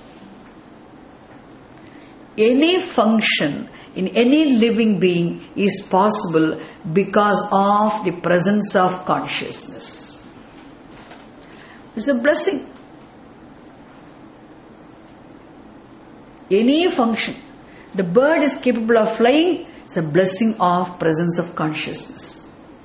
Any function in any living being is possible because of the presence of consciousness. It's a blessing. Any function. The bird is capable of flying. It's a blessing of presence of consciousness.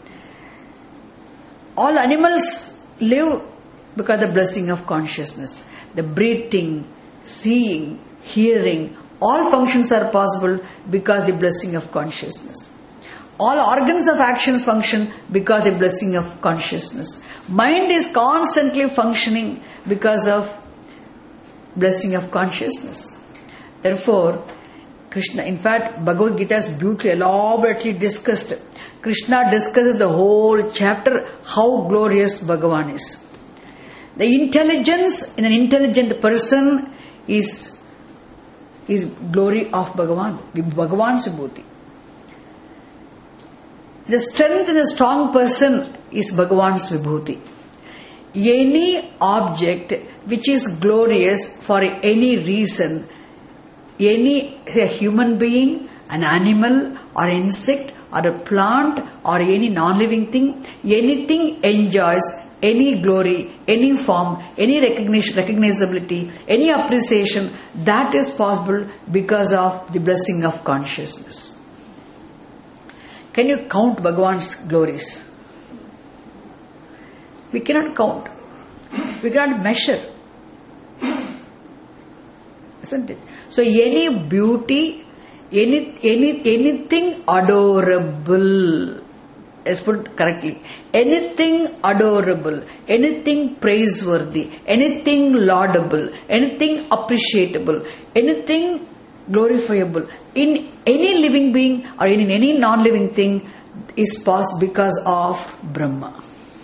All animals live because of the blessing of consciousness. The breathing, seeing, hearing, all functions are possible because of the blessing of consciousness. All organs of actions function because of the blessing of consciousness. Mind is constantly functioning because of blessing of consciousness. Therefore, Krishna, in fact, Bhagavad Gita is beautifully, elaborately discussed. Krishna discusses the whole chapter, how glorious Bhagavan is. The intelligence in an intelligent person is glory of Bhagavan, Bhagavan's Vibhuti. The strength in a strong person is Bhagavan's Vibhuti. Any object which is glorious for any reason, a human being, an animal or insect or a plant or any non-living thing, anything enjoys any glory, any form, any recognizability, any appreciation, that is possible because of the blessing of consciousness. Can you count Bhagavan's glories? We cannot count. We cannot measure. Isn't it? So any beauty, anything adorable, let's put it correctly, anything adorable, anything praiseworthy, anything laudable, anything appreciable, anything glorifiable in any living being or in any non-living thing is possible because of Brahma.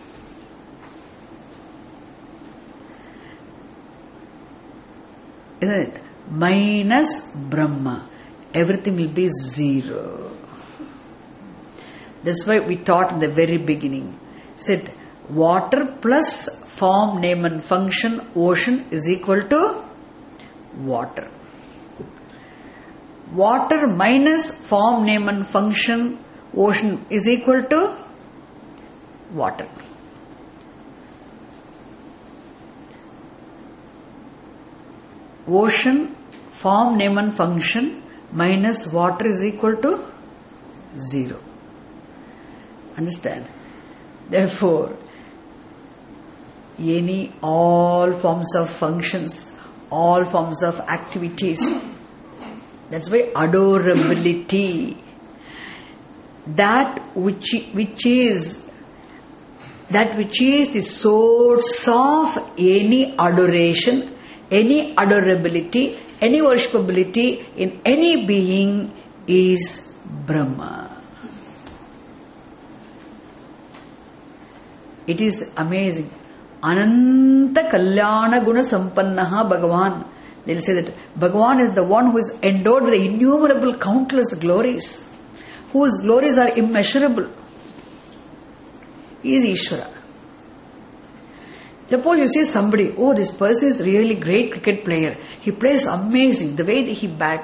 Isn't it? Minus Brahma, everything will be zero. That's why we taught in the very beginning. Said water plus form, name and function, ocean is equal to water. Water minus form, name and function, ocean is equal to water. Ocean, form, name and function minus water is equal to zero. Understand? Therefore, all forms of functions, all forms of activities, that's why adorability, that which is the source of any adoration, any adorability, any worshipability in any being is Brahma. It is amazing. Ananta Kalyana Guna Sampannaha Bhagavan. They'll say that Bhagavan is the one who is endowed with the innumerable countless glories, whose glories are immeasurable. He is Ishvara. Suppose you see somebody, oh, this person is really great cricket player. He plays amazing. The way that he bat.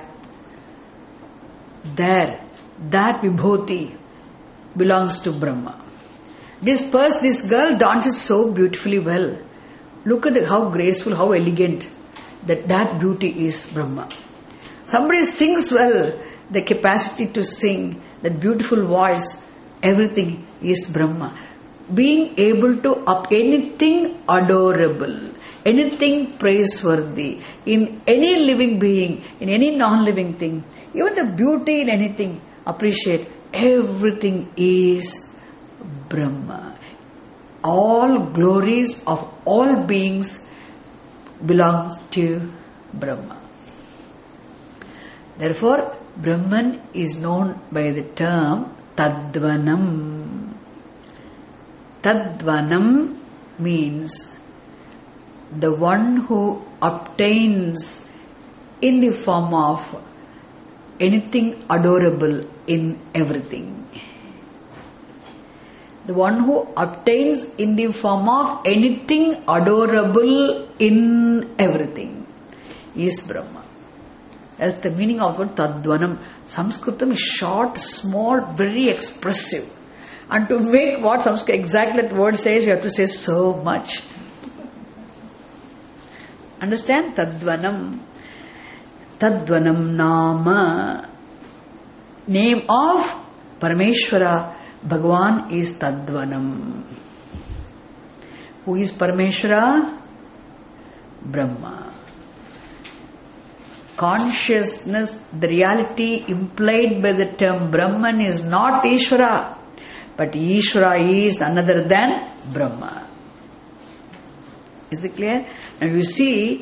There, that Vibhuti belongs to Brahma. This girl dances so beautifully well. Look at how graceful, how elegant. That beauty is Brahma. Somebody sings well, the capacity to sing, that beautiful voice, everything is Brahma. Being able to up anything adorable, anything praiseworthy, in any living being, in any non-living thing, even the beauty in anything, appreciate, everything is Brahma. All glories of all beings belongs to Brahma. Therefore, Brahman is known by the term Tadvanam. Tadvanam means the one who obtains in the form of anything adorable in everything. The one who obtains in the form of anything adorable in everything is Brahma. That's the meaning of it, Tadvanam. Sanskritam is short, small, very expressive. And to make what Sanskrit exactly that word says, you have to say so much. Understand? Tadvanam. Tadvanam Nama. Name of Parameshwara, Bhagavan is Tadvanam. Who is Parameshwara? Brahma. Consciousness, the reality implied by the term Brahman is not Ishvara, but Ishvara is another than Brahma. Is it clear? Now you see,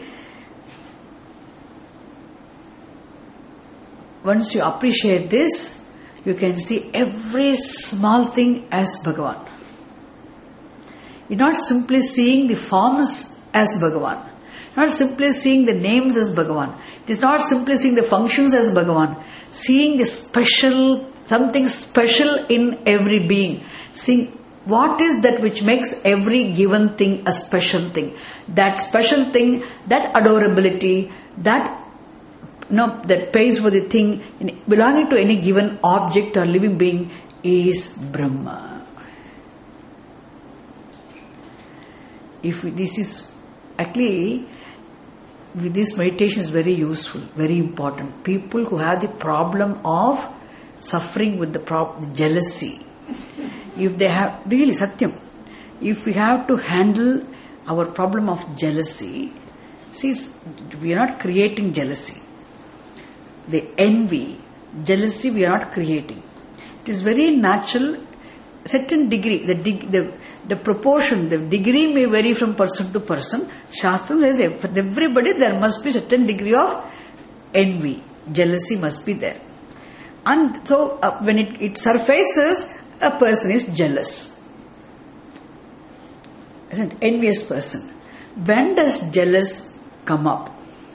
once you appreciate this, you can see every small thing as Bhagavan. You're not simply seeing the forms as Bhagavan. Not simply seeing the names as Bhagavan. It is not simply seeing the functions as Bhagavan. Seeing the special, something special in every being. Seeing what is that which makes every given thing a special thing. That special thing, that adorability, that praiseworthy thing belonging to any given object or living being is Brahma. If this is actually, this meditation is very useful, very important. People who have the problem of suffering with the jealousy, if they have, really Satyam, if we have to handle our problem of jealousy, see, we are not creating jealousy. The envy, jealousy we are not creating. It is very natural, certain degree, the proportion, the degree may vary from person to person. Shastra says for everybody there must be certain degree of envy, jealousy must be there. And so when it surfaces, a person is jealous. Isn't it? Envious person. When does jealous come up?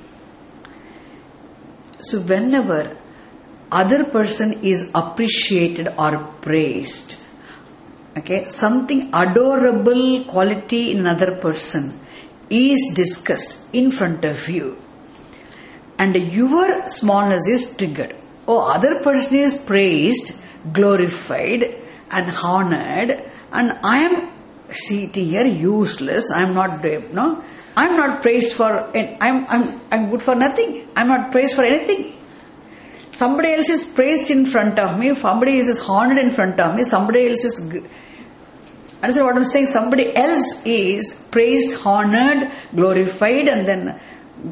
So whenever other person is appreciated or praised, okay, something adorable quality in another person is discussed in front of you, and your smallness is triggered. Oh, other person is praised, glorified and honored, and I am sitting here useless. I am not, I am not praised for. I'm good for nothing. I am not praised for anything. Somebody else is praised in front of me. Somebody else is honored in front of me. Somebody else is. Understand what I'm saying? Somebody else is praised, honored, glorified, and then,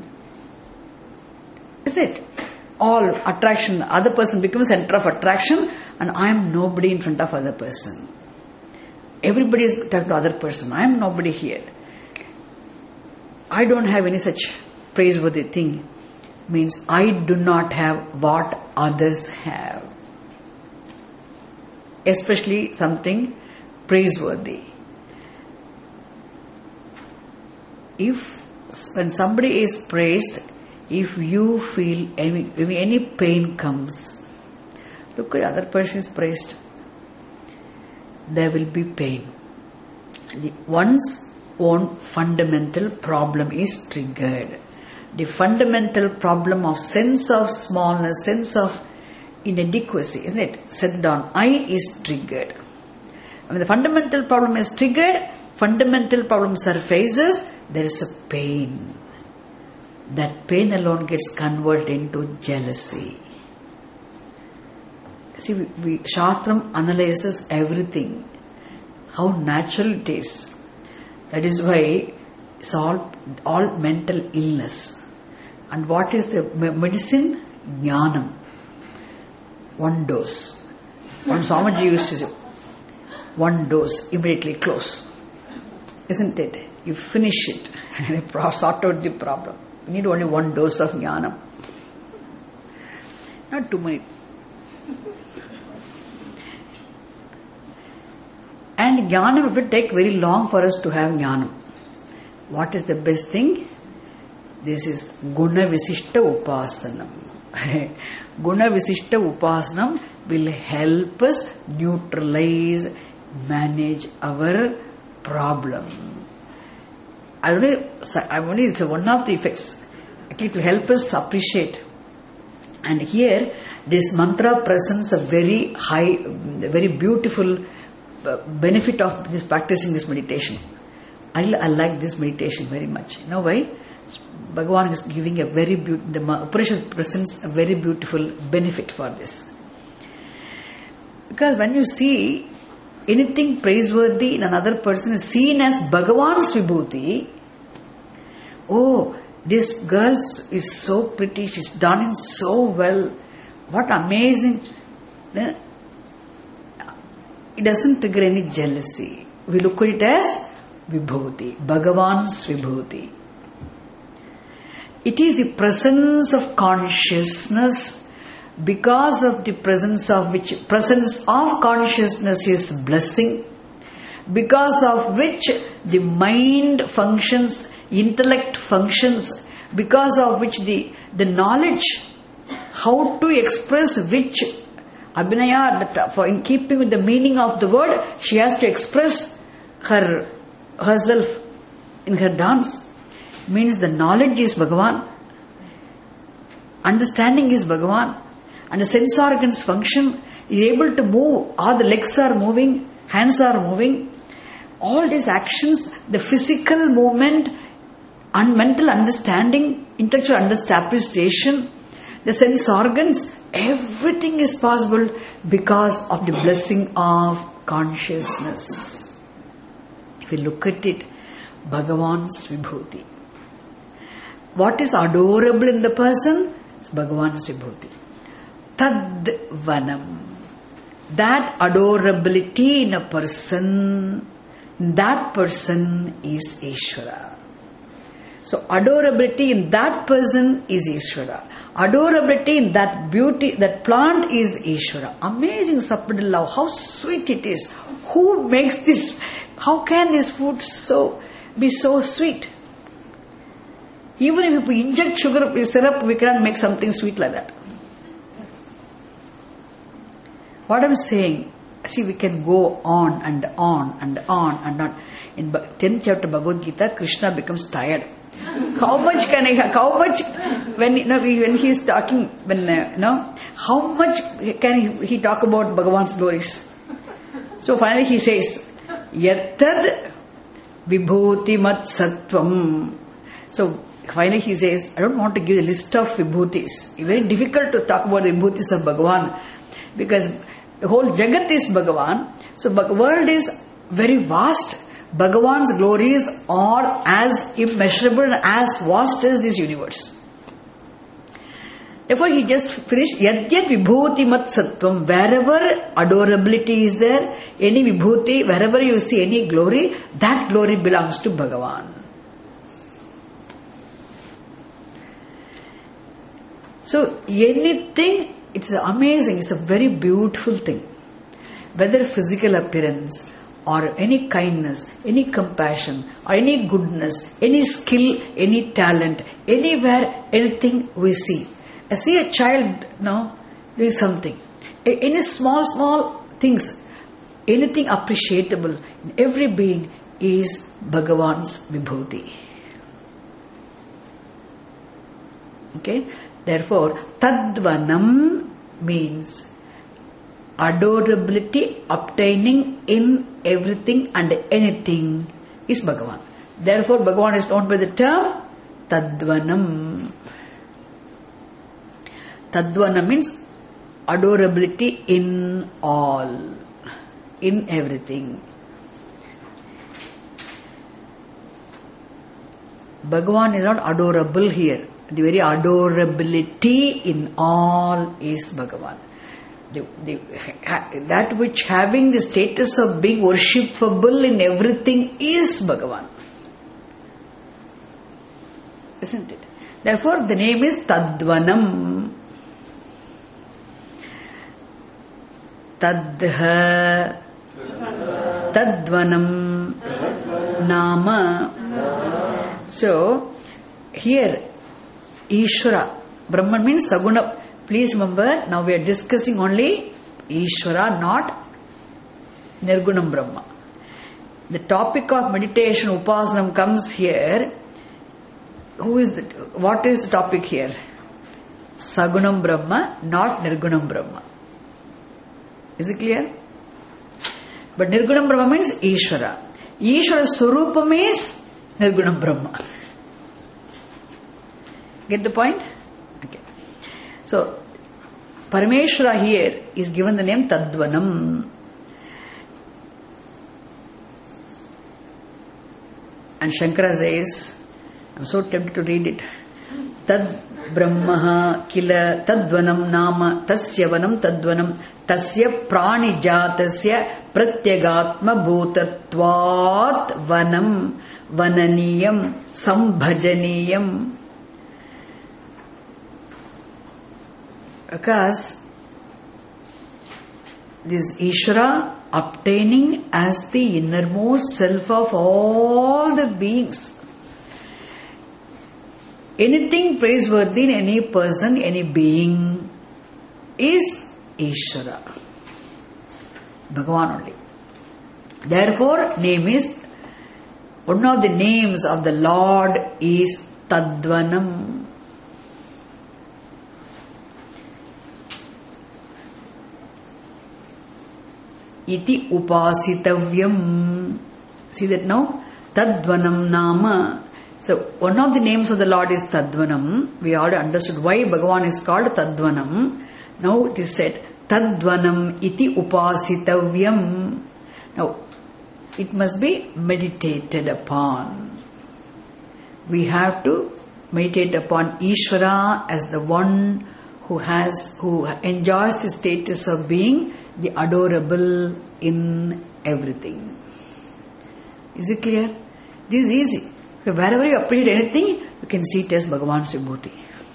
is it? All attraction. Other person becomes center of attraction, and I am nobody in front of other person. Everybody is talking to other person. I am nobody here. I don't have any such praiseworthy thing. Means I do not have what others have. Especially something praiseworthy. When somebody is praised, if you feel any pain comes, look, the other person is praised, there will be pain. One's own fundamental problem is triggered. The fundamental problem of sense of smallness, sense of inadequacy, isn't it? Set down, I is triggered. When the fundamental problem is triggered, fundamental problem surfaces, there is a pain. That pain alone gets converted into jealousy. See, Shastram analyzes everything, how natural it is. That is why it's all mental illness. And what is the medicine? Jnanam. One dose. One Swamiji used to say, one dose, immediately close. Isn't it? You finish it and sort out the problem. You need only one dose of jnanam. Not too many. And jnanam, it will take very long for us to have jnanam. What is the best thing? This is Guna Visishta Upasanam. Guna Visishta Upasanam will help us neutralize, manage our problem. It's one of the effects. It will help us appreciate. And here, this mantra presents a very high, very beautiful benefit of this practicing this meditation. I like this meditation very much. You know why? Bhagavan is giving a very beautiful, the Upanishad presents a very beautiful benefit for this. Because when you see anything praiseworthy in another person is seen as Bhagavan's vibhuti, oh, this girl is so pretty, she's done it so well, what amazing. Then it doesn't trigger any jealousy. We look at it as vibhuti, Bhagavan's vibhuti. It is the presence of consciousness, because of the presence of consciousness is blessing, because of which the mind functions, intellect functions, because of which the knowledge, how to express which Abhinaya, for in keeping with the meaning of the word, she has to express herself in her dance. Means the knowledge is Bhagavan, understanding is Bhagavan, and the sense organs function, is able to move, all the legs are moving, hands are moving, all these actions, the physical movement, and mental understanding, intellectual appreciation, the sense organs, everything is possible because of the blessing of consciousness. If you look at it, Bhagavan's vibhuti. What is adorable in the person? It's Bhagavan's vibhuti. Tadvanam. That adorability in a person, that person is Ishvara. So adorability in that person is Ishvara. Adorability in that beauty, that plant is Ishvara. Amazing subtle love, how sweet it is. Who makes this? How can this food be so sweet? Even if we inject sugar syrup, we cannot make something sweet like that. What I'm saying, see, we can go on and on and on and on. In 10th chapter Bhagavad Gita, Krishna becomes tired. How much when he is talking, how much can he talk about Bhagavan's glories? So finally he says, Yattad vibhuti mat sattvam. So finally he says, I don't want to give a list of vibhutis. It's very difficult to talk about the vibhutis of Bhagavan, because the whole Jagat is Bhagavan. So the world is very vast. Bhagavan's glories are as immeasurable and as vast as this universe. Therefore he just finished, Yadyat vibhuti mat sattvam. Wherever adorability is there, any vibhuti, wherever you see any glory, that glory belongs to Bhagavan. So anything, it's amazing, it's a very beautiful thing. Whether physical appearance, or any kindness, any compassion, or any goodness, any skill, any talent, anywhere, anything we see. I see a child doing something. Any small things, anything appreciable in every being is Bhagavan's vibhuti. Okay? Therefore, Tadvanam means adorability obtaining in everything and anything is Bhagavan. Therefore, Bhagavan is known by the term Tadvanam. Tadvanam means adorability in all, in everything. Bhagavan is not adorable here. The very adorability in all is Bhagavan. That which having the status of being worshipable in everything is Bhagavan. Isn't it? Therefore, the name is Tadvanam. Tadha, Tadvanam, Nama. So, here, Ishvara. Brahman means Saguna. Please remember, now we are discussing only Ishvara, not Nirgunam Brahma. The topic of meditation, Upasanam comes here. What is the topic here? Sagunam Brahma, not Nirgunam Brahma. Is it clear? But Nirgunam Brahma means Ishvara. Ishvara Swarupa means Nirgunam Brahma. Get the point? Okay. So, Parameshwara here is given the name Tadvanam. And Shankara says, I'm so tempted to read it. Tad Brahma Kila Tadvanam Nama Tasyavanam Tadvanam Tasya Pranijatasya Pratyagatma Bhutatvat Vanam Vananiyam Sambhajaniyam. Because this Ishvara obtaining as the innermost self of all the beings. Anything praiseworthy in any person, any being is Ishvara. Bhagavan only. Therefore, one of the names of the Lord is Tadvanam. Iti upasitavyam. See that now? Tadvanam nama. So, one of the names of the Lord is Tadvanam. We already understood why Bhagavan is called Tadvanam. Now it is said, Tadvanam iti upasitavyam. Now, it must be meditated upon. We have to meditate upon Ishvara as the one who enjoys the status of being the adorable in everything. Is it clear? This is easy. So wherever you appreciate anything, you can see it as Bhagavan's Vibhuti.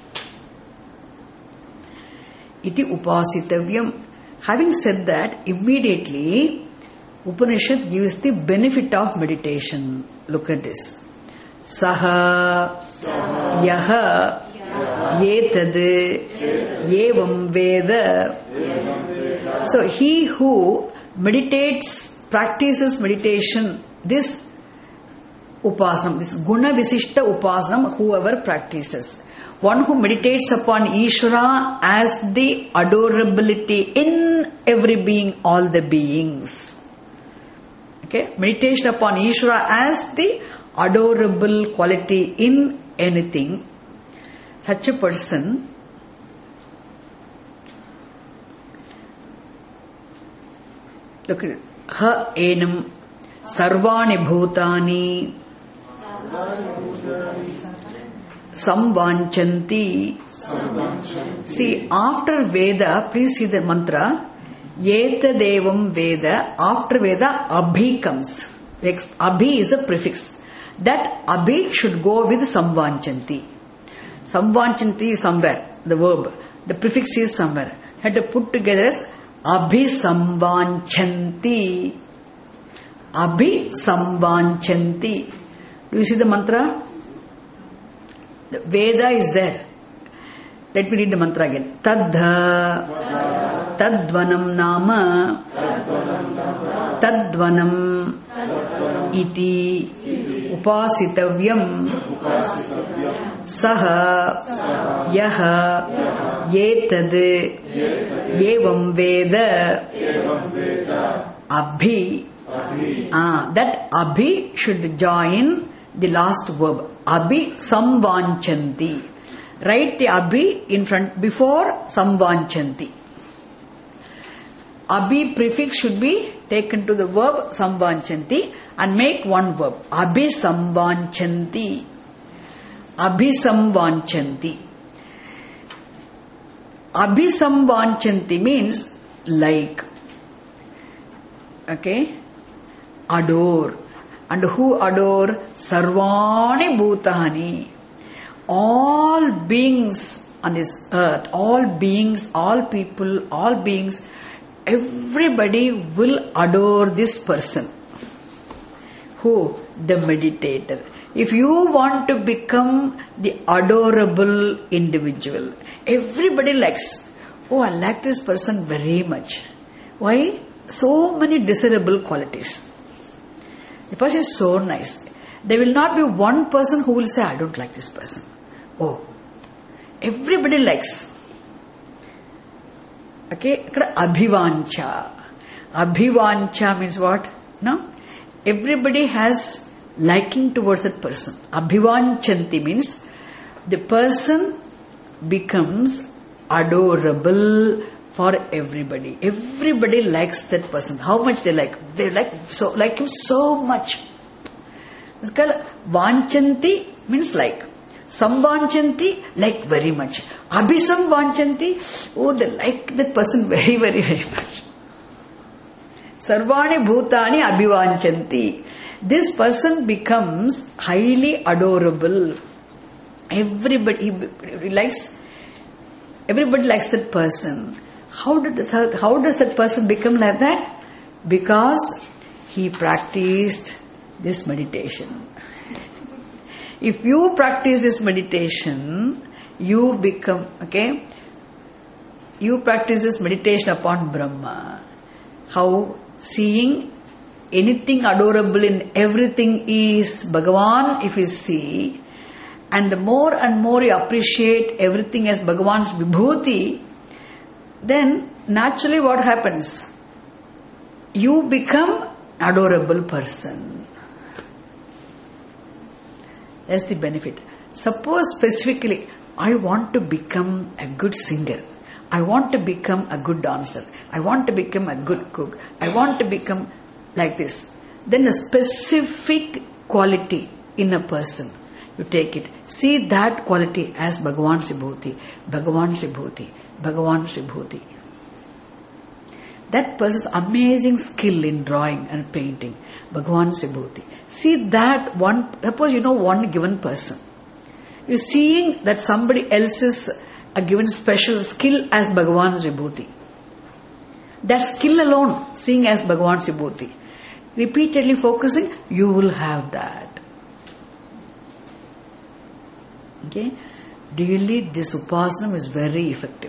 Iti upasitavyam. Having said that, immediately Upanishad gives the benefit of meditation. Look at this. Saha yaha yetad evam veda. So he who practices meditation, this Upasanam, this Guna Visishta Upasanam, whoever practices. One who meditates upon Ishvara as the adorability in every being, all the beings. Okay? Meditation upon Ishvara as the adorable quality in anything. Such a person look at it. Ha enam sarvani bhutani samvanchanti. See, after Veda, please see the mantra. Yeta devam Veda. After Veda, Abhi comes. Abhi is a prefix. That Abhi should go with samvanchanti. Samvanchanti is somewhere, the verb. The prefix is somewhere. You have to put together as Abhisamvanchanti. Abhisamvanchanti. Do you see the mantra? The Veda is there. Let me read the mantra again. Tadha Tadvanam Nama Tadvanam Iti Upasitavyam Saha Yaha Yetad Evam Veda Abhi. That Abhi should join the last verb. Abhi Samvanchanti. Write the Abhi in front before Samvanchanti. Abhi prefix should be taken to the verb Samvanchanti and make one verb. Abhisamvanchanti. Abhisamvanchanti. Abhisamvanchanti means like. Okay? Adore. And who adore? Sarvani Bhutani. All beings on this earth, all beings, all people, all beings, everybody will adore this person. Who? The meditator. If you want to become the adorable individual, everybody likes, oh, I like this person very much. Why? So many desirable qualities. The person is so nice. There will not be one person who will say, I don't like this person. Oh, everybody likes. Okay, abhivancha. Abhivancha means what? No? Everybody has liking towards that person. Abhivanchanti means the person becomes adorable for everybody. Everybody likes that person. How much they like? They like him so much. It's called vanchanti means like. Samvanchanti, like very much. Abhisamvanchanti, oh, they like that person very, very, very much. Sarvani bhutani abhivanchanti. This person becomes highly adorable. Everybody likes that person. How does that person become like that? Because he practiced this meditation. If you practice this meditation, you become, okay? You practice this meditation upon Brahma. How? Seeing anything adorable in everything is Bhagavan, if you see, and the more and more you appreciate everything as Bhagavan's Vibhuti, then naturally what happens? You become adorable person. That's the benefit. Suppose specifically, I want to become a good singer. I want to become a good dancer. I want to become a good cook. I want to become like this. Then a specific quality in a person, you take it. See that quality as Bhagavan's Vibhuti. Bhagavan's Vibhuti. Bhagavan's Vibhuti. That person's amazing skill in drawing and painting. Bhagavan's Vibhuti. See that one, suppose you know one given person. You're seeing that somebody else's a given special skill as Bhagavan's Vibhuti. That skill alone, seeing as Bhagavan's Vibhuti. Repeatedly focusing, you will have that. Okay? Really, this Upasana is very effective.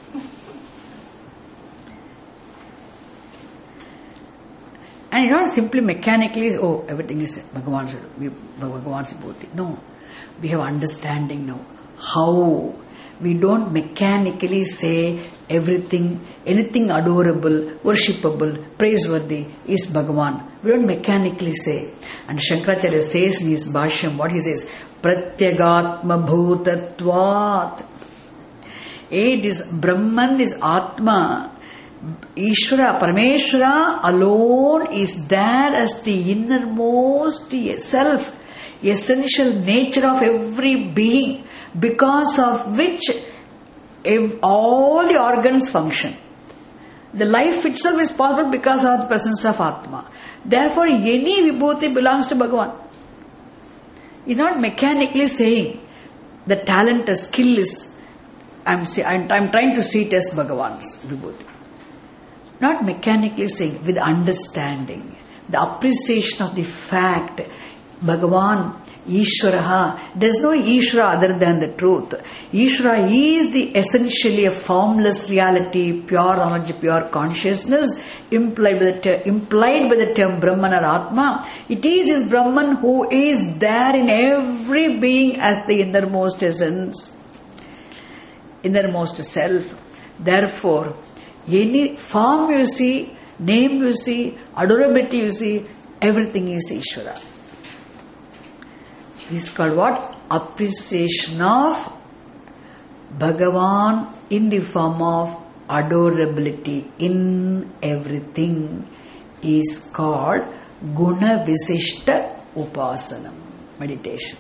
And you don't simply mechanically, oh, everything is Bhagavan's Vibhuti. No. We have understanding now. How? We don't mechanically say everything, anything adorable, worshipable, praiseworthy is Bhagavan. We don't mechanically say. And Shankaracharya says in his Bhashyam, what he says? Pratyagatma bhutatvat. It is Brahman is Atma. Ishvara, Parameshvara alone is there as the innermost self, essential nature of every being, because of which all the organs function. The life itself is possible because of the presence of Atma. Therefore, any Vibhuti belongs to Bhagavan. He's not mechanically saying the talent, the skill is, I'm trying to see it as Bhagavan's Vibhuti. Not mechanically saying, with understanding, the appreciation of the fact, Bhagavan, Ishvaraha, there's no Ishvara other than the truth. Ishvara is the essentially a formless reality, pure knowledge, pure consciousness, implied by the term Brahman or Atma. It is this Brahman who is there in every being as the innermost essence, innermost self. Therefore, any form you see, name you see, adorability you see, everything is Ishvara. This is called what? Appreciation of Bhagavan in the form of adorability in everything is called Guna Visishta Upasanam, meditation.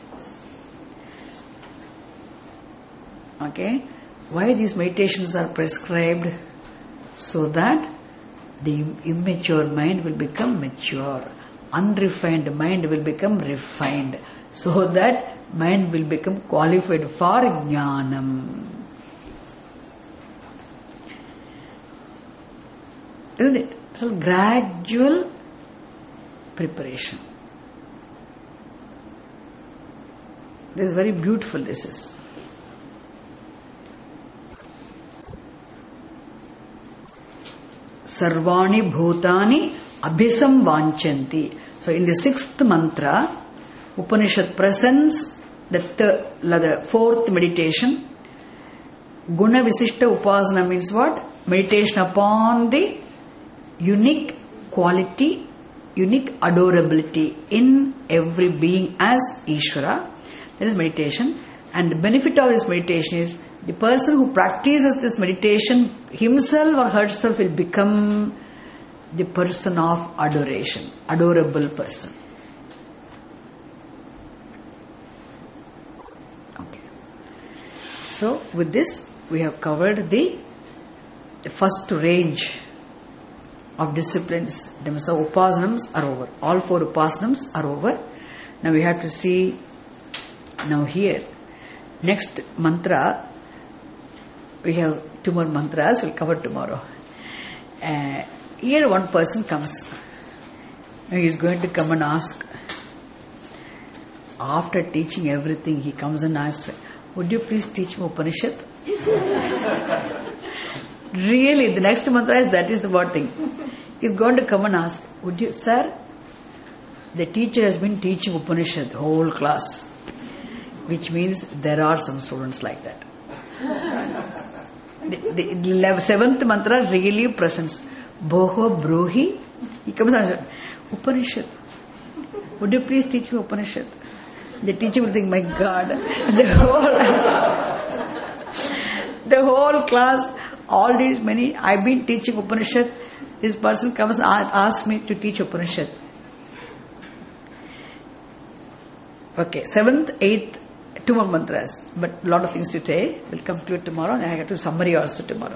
Okay? Why these meditations are prescribed? So that the immature mind will become mature, unrefined mind will become refined, so that mind will become qualified for jnanam. Isn't it? So gradual preparation. This is very beautiful, this is. Sarvani bhutani abhisam vanchanti. So in the 6th mantra, Upanishad presents the 4th meditation. Guna Visishta Upasana means what? Meditation upon the unique quality, unique adorability in every being as Ishvara. That is meditation. And the benefit of this meditation is the person who practices this meditation himself or herself will become the person of adoration, adorable person. Okay. So with this we have covered the first range of disciplines. The upasanams are over. All 4 upasanams are over. Now we have to see now here. Next mantra, we have 2 more mantras, we'll cover tomorrow. Here one person comes. Now he is going to come and ask. After teaching everything, he comes and asks, would you please teach me Upanishad? Really, the next mantra is that is the one thing. He is going to come and ask, would you, sir? The teacher has been teaching Upanishad, whole class. Which means there are some students like that. The 7th mantra really presents Boho Bruhi. He comes and says, Upanishad. Would you please teach me Upanishad? The teacher will think, my God, the whole class, all these many, I've been teaching Upanishad. This person comes and asks me to teach Upanishad. Okay, 7th, 8th, 2 more mantras, but a lot of things to say. We'll conclude tomorrow, and I have to summary also tomorrow.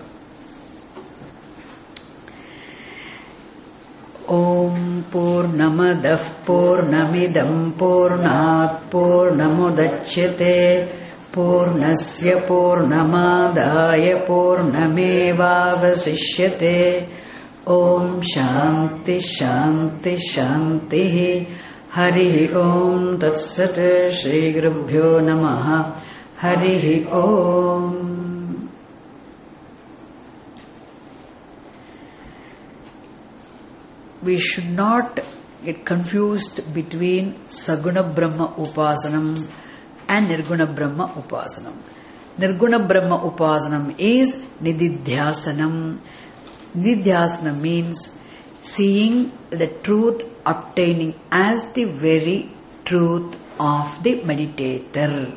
Om Purnamadah Purnamidam Purnat Purnamudachyate Purnasya Purnamadaya Purnamevavasishyate. Om Shanti Shanti Shanti. Hari Om Tat Sat Shri Gurubhyo Namaha. Hari Om. We should not get confused between Saguna Brahma Upasanam and Nirguna Brahma Upasanam. Nirguna Brahma Upasanam is Nididhyasanam. Nididhyasana means seeing the truth, obtaining as the very truth of the meditator.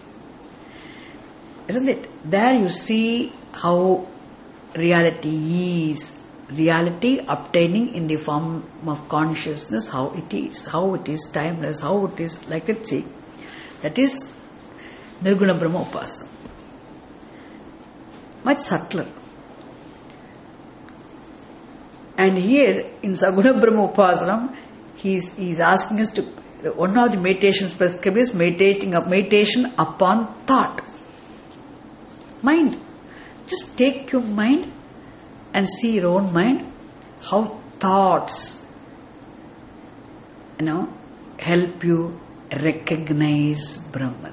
Isn't it? There you see how reality is. Reality obtaining in the form of consciousness, how it is timeless, how it is like it. See, that is Nirguna Brahma Upasana. Much subtler. And here in Saguna Brahma Upasanam, he is asking us to, one of the meditations prescribed is meditation upon thought. Mind. Just take your mind and see your own mind, how thoughts, help you recognize Brahman.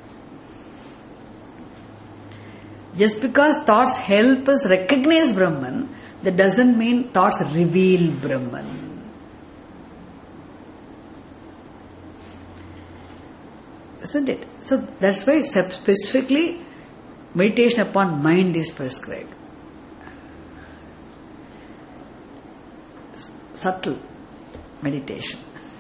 Just because thoughts help us recognize Brahman, that doesn't mean thoughts reveal Brahman. Isn't it? So that's why specifically meditation upon mind is prescribed. Subtle meditation.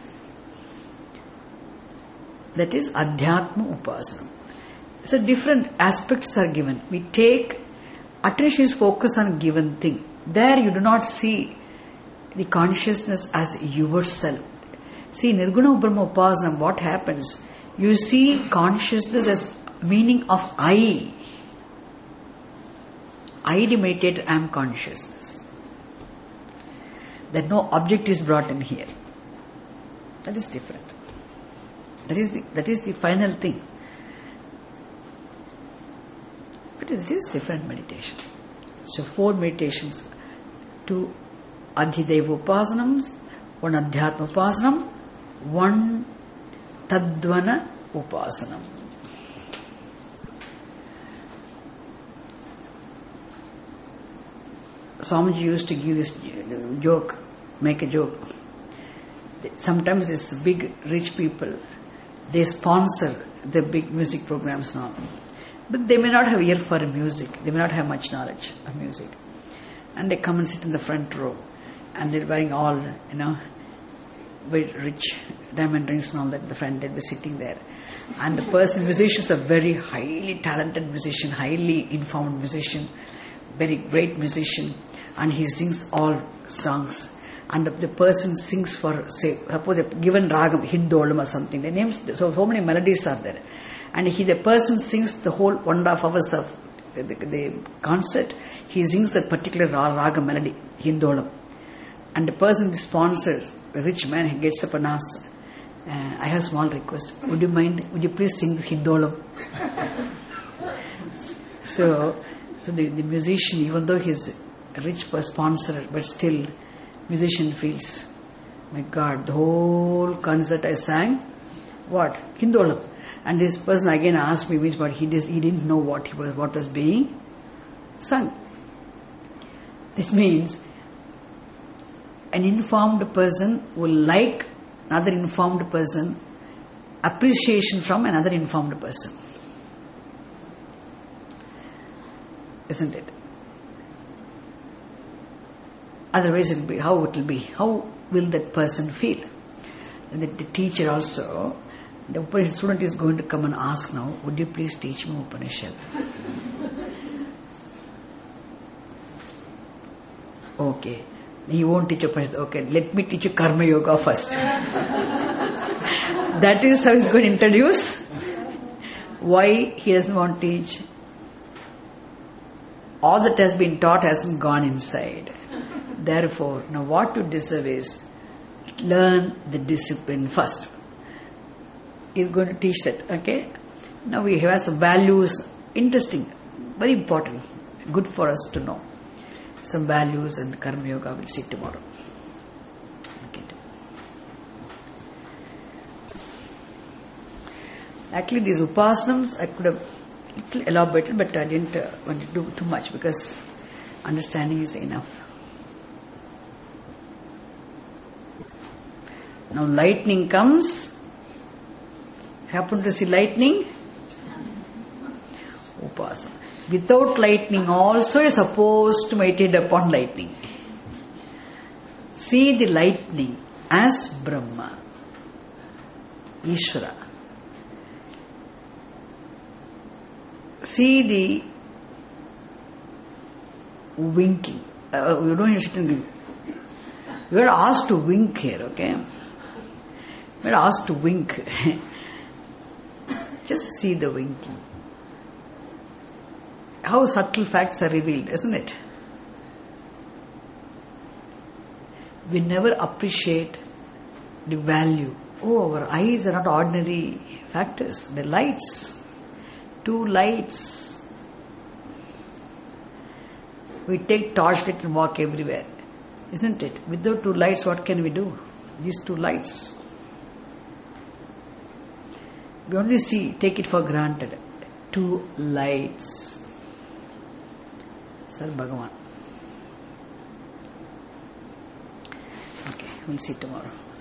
That is Adhyatma Upasana. So different aspects are given. We take attention is focused on a given thing. There you do not see the consciousness as yourself. See, Nirguna Brahma Upasana, what happens? You see consciousness as meaning of I. I, the meditator, am consciousness. That no object is brought in here. That is different. That is the final thing. But it is different meditation. So 4 meditations, 2 Adhideva Upasanams, 1 Adhyatma Upasanam, 1 Tadvana Upasanam. Swamiji used to give this joke, make a joke. Sometimes these big rich people, they sponsor the big music programs now. But they may not have ear for music. They may not have much knowledge of music. And they come and sit in the front row. And they're wearing all, very rich diamond rings and all that in the front. They'll be sitting there. And the musicians are very highly talented musician, highly informed musician, very great musician. And he sings all songs. And the person sings for, say, suppose they've given ragam, Hindolam or something. The names, so many melodies are there. And the person sings the whole 1.5 hours of the concert. He sings that particular raga melody, Hindolam. And the person, the sponsors, the rich man, he gets up and asks, I have a small request. Would you please sing Hindolam? So the musician, even though he's a rich sponsor, but still, musician feels, my God, the whole concert I sang, what? Hindolam. And this person again asked me which, but he didn't know what was being sung. This means an informed person will like another informed person, appreciation from another informed person. Isn't it? Otherwise it will be, how it will be? How will that person feel? And the teacher also, the Upanishad student is going to come and ask now, would you please teach me Upanishad? Okay. He won't teach Upanishad. Okay, let me teach you Karma Yoga first. That is how he's going to introduce. Why he doesn't want to teach? All that has been taught hasn't gone inside. Therefore, now what you deserve is learn the discipline first. He's going to teach that, okay? Now we have some values, interesting, very important, good for us to know. Some values and Karma Yoga we'll see tomorrow. Okay. Actually, these Upasanams I could have elaborated, but I didn't want to do too much because understanding is enough. Now lightning comes. Happen to see lightning? Upasana. Without lightning also is supposed to meditate upon lightning. See the lightning as Brahma, Ishvara. See the winking. You don't sit in the... You are asked to wink here, okay? You are asked to wink. Just see the winking. How subtle facts are revealed, isn't it? We never appreciate the value. Oh, our eyes are not ordinary factors. They're lights. 2 lights. We take torchlight and walk everywhere. Isn't it? Without 2 lights, what can we do? These 2 lights. We only take it for granted. 2 lights. Sir Bhagavan. Okay, we'll see tomorrow.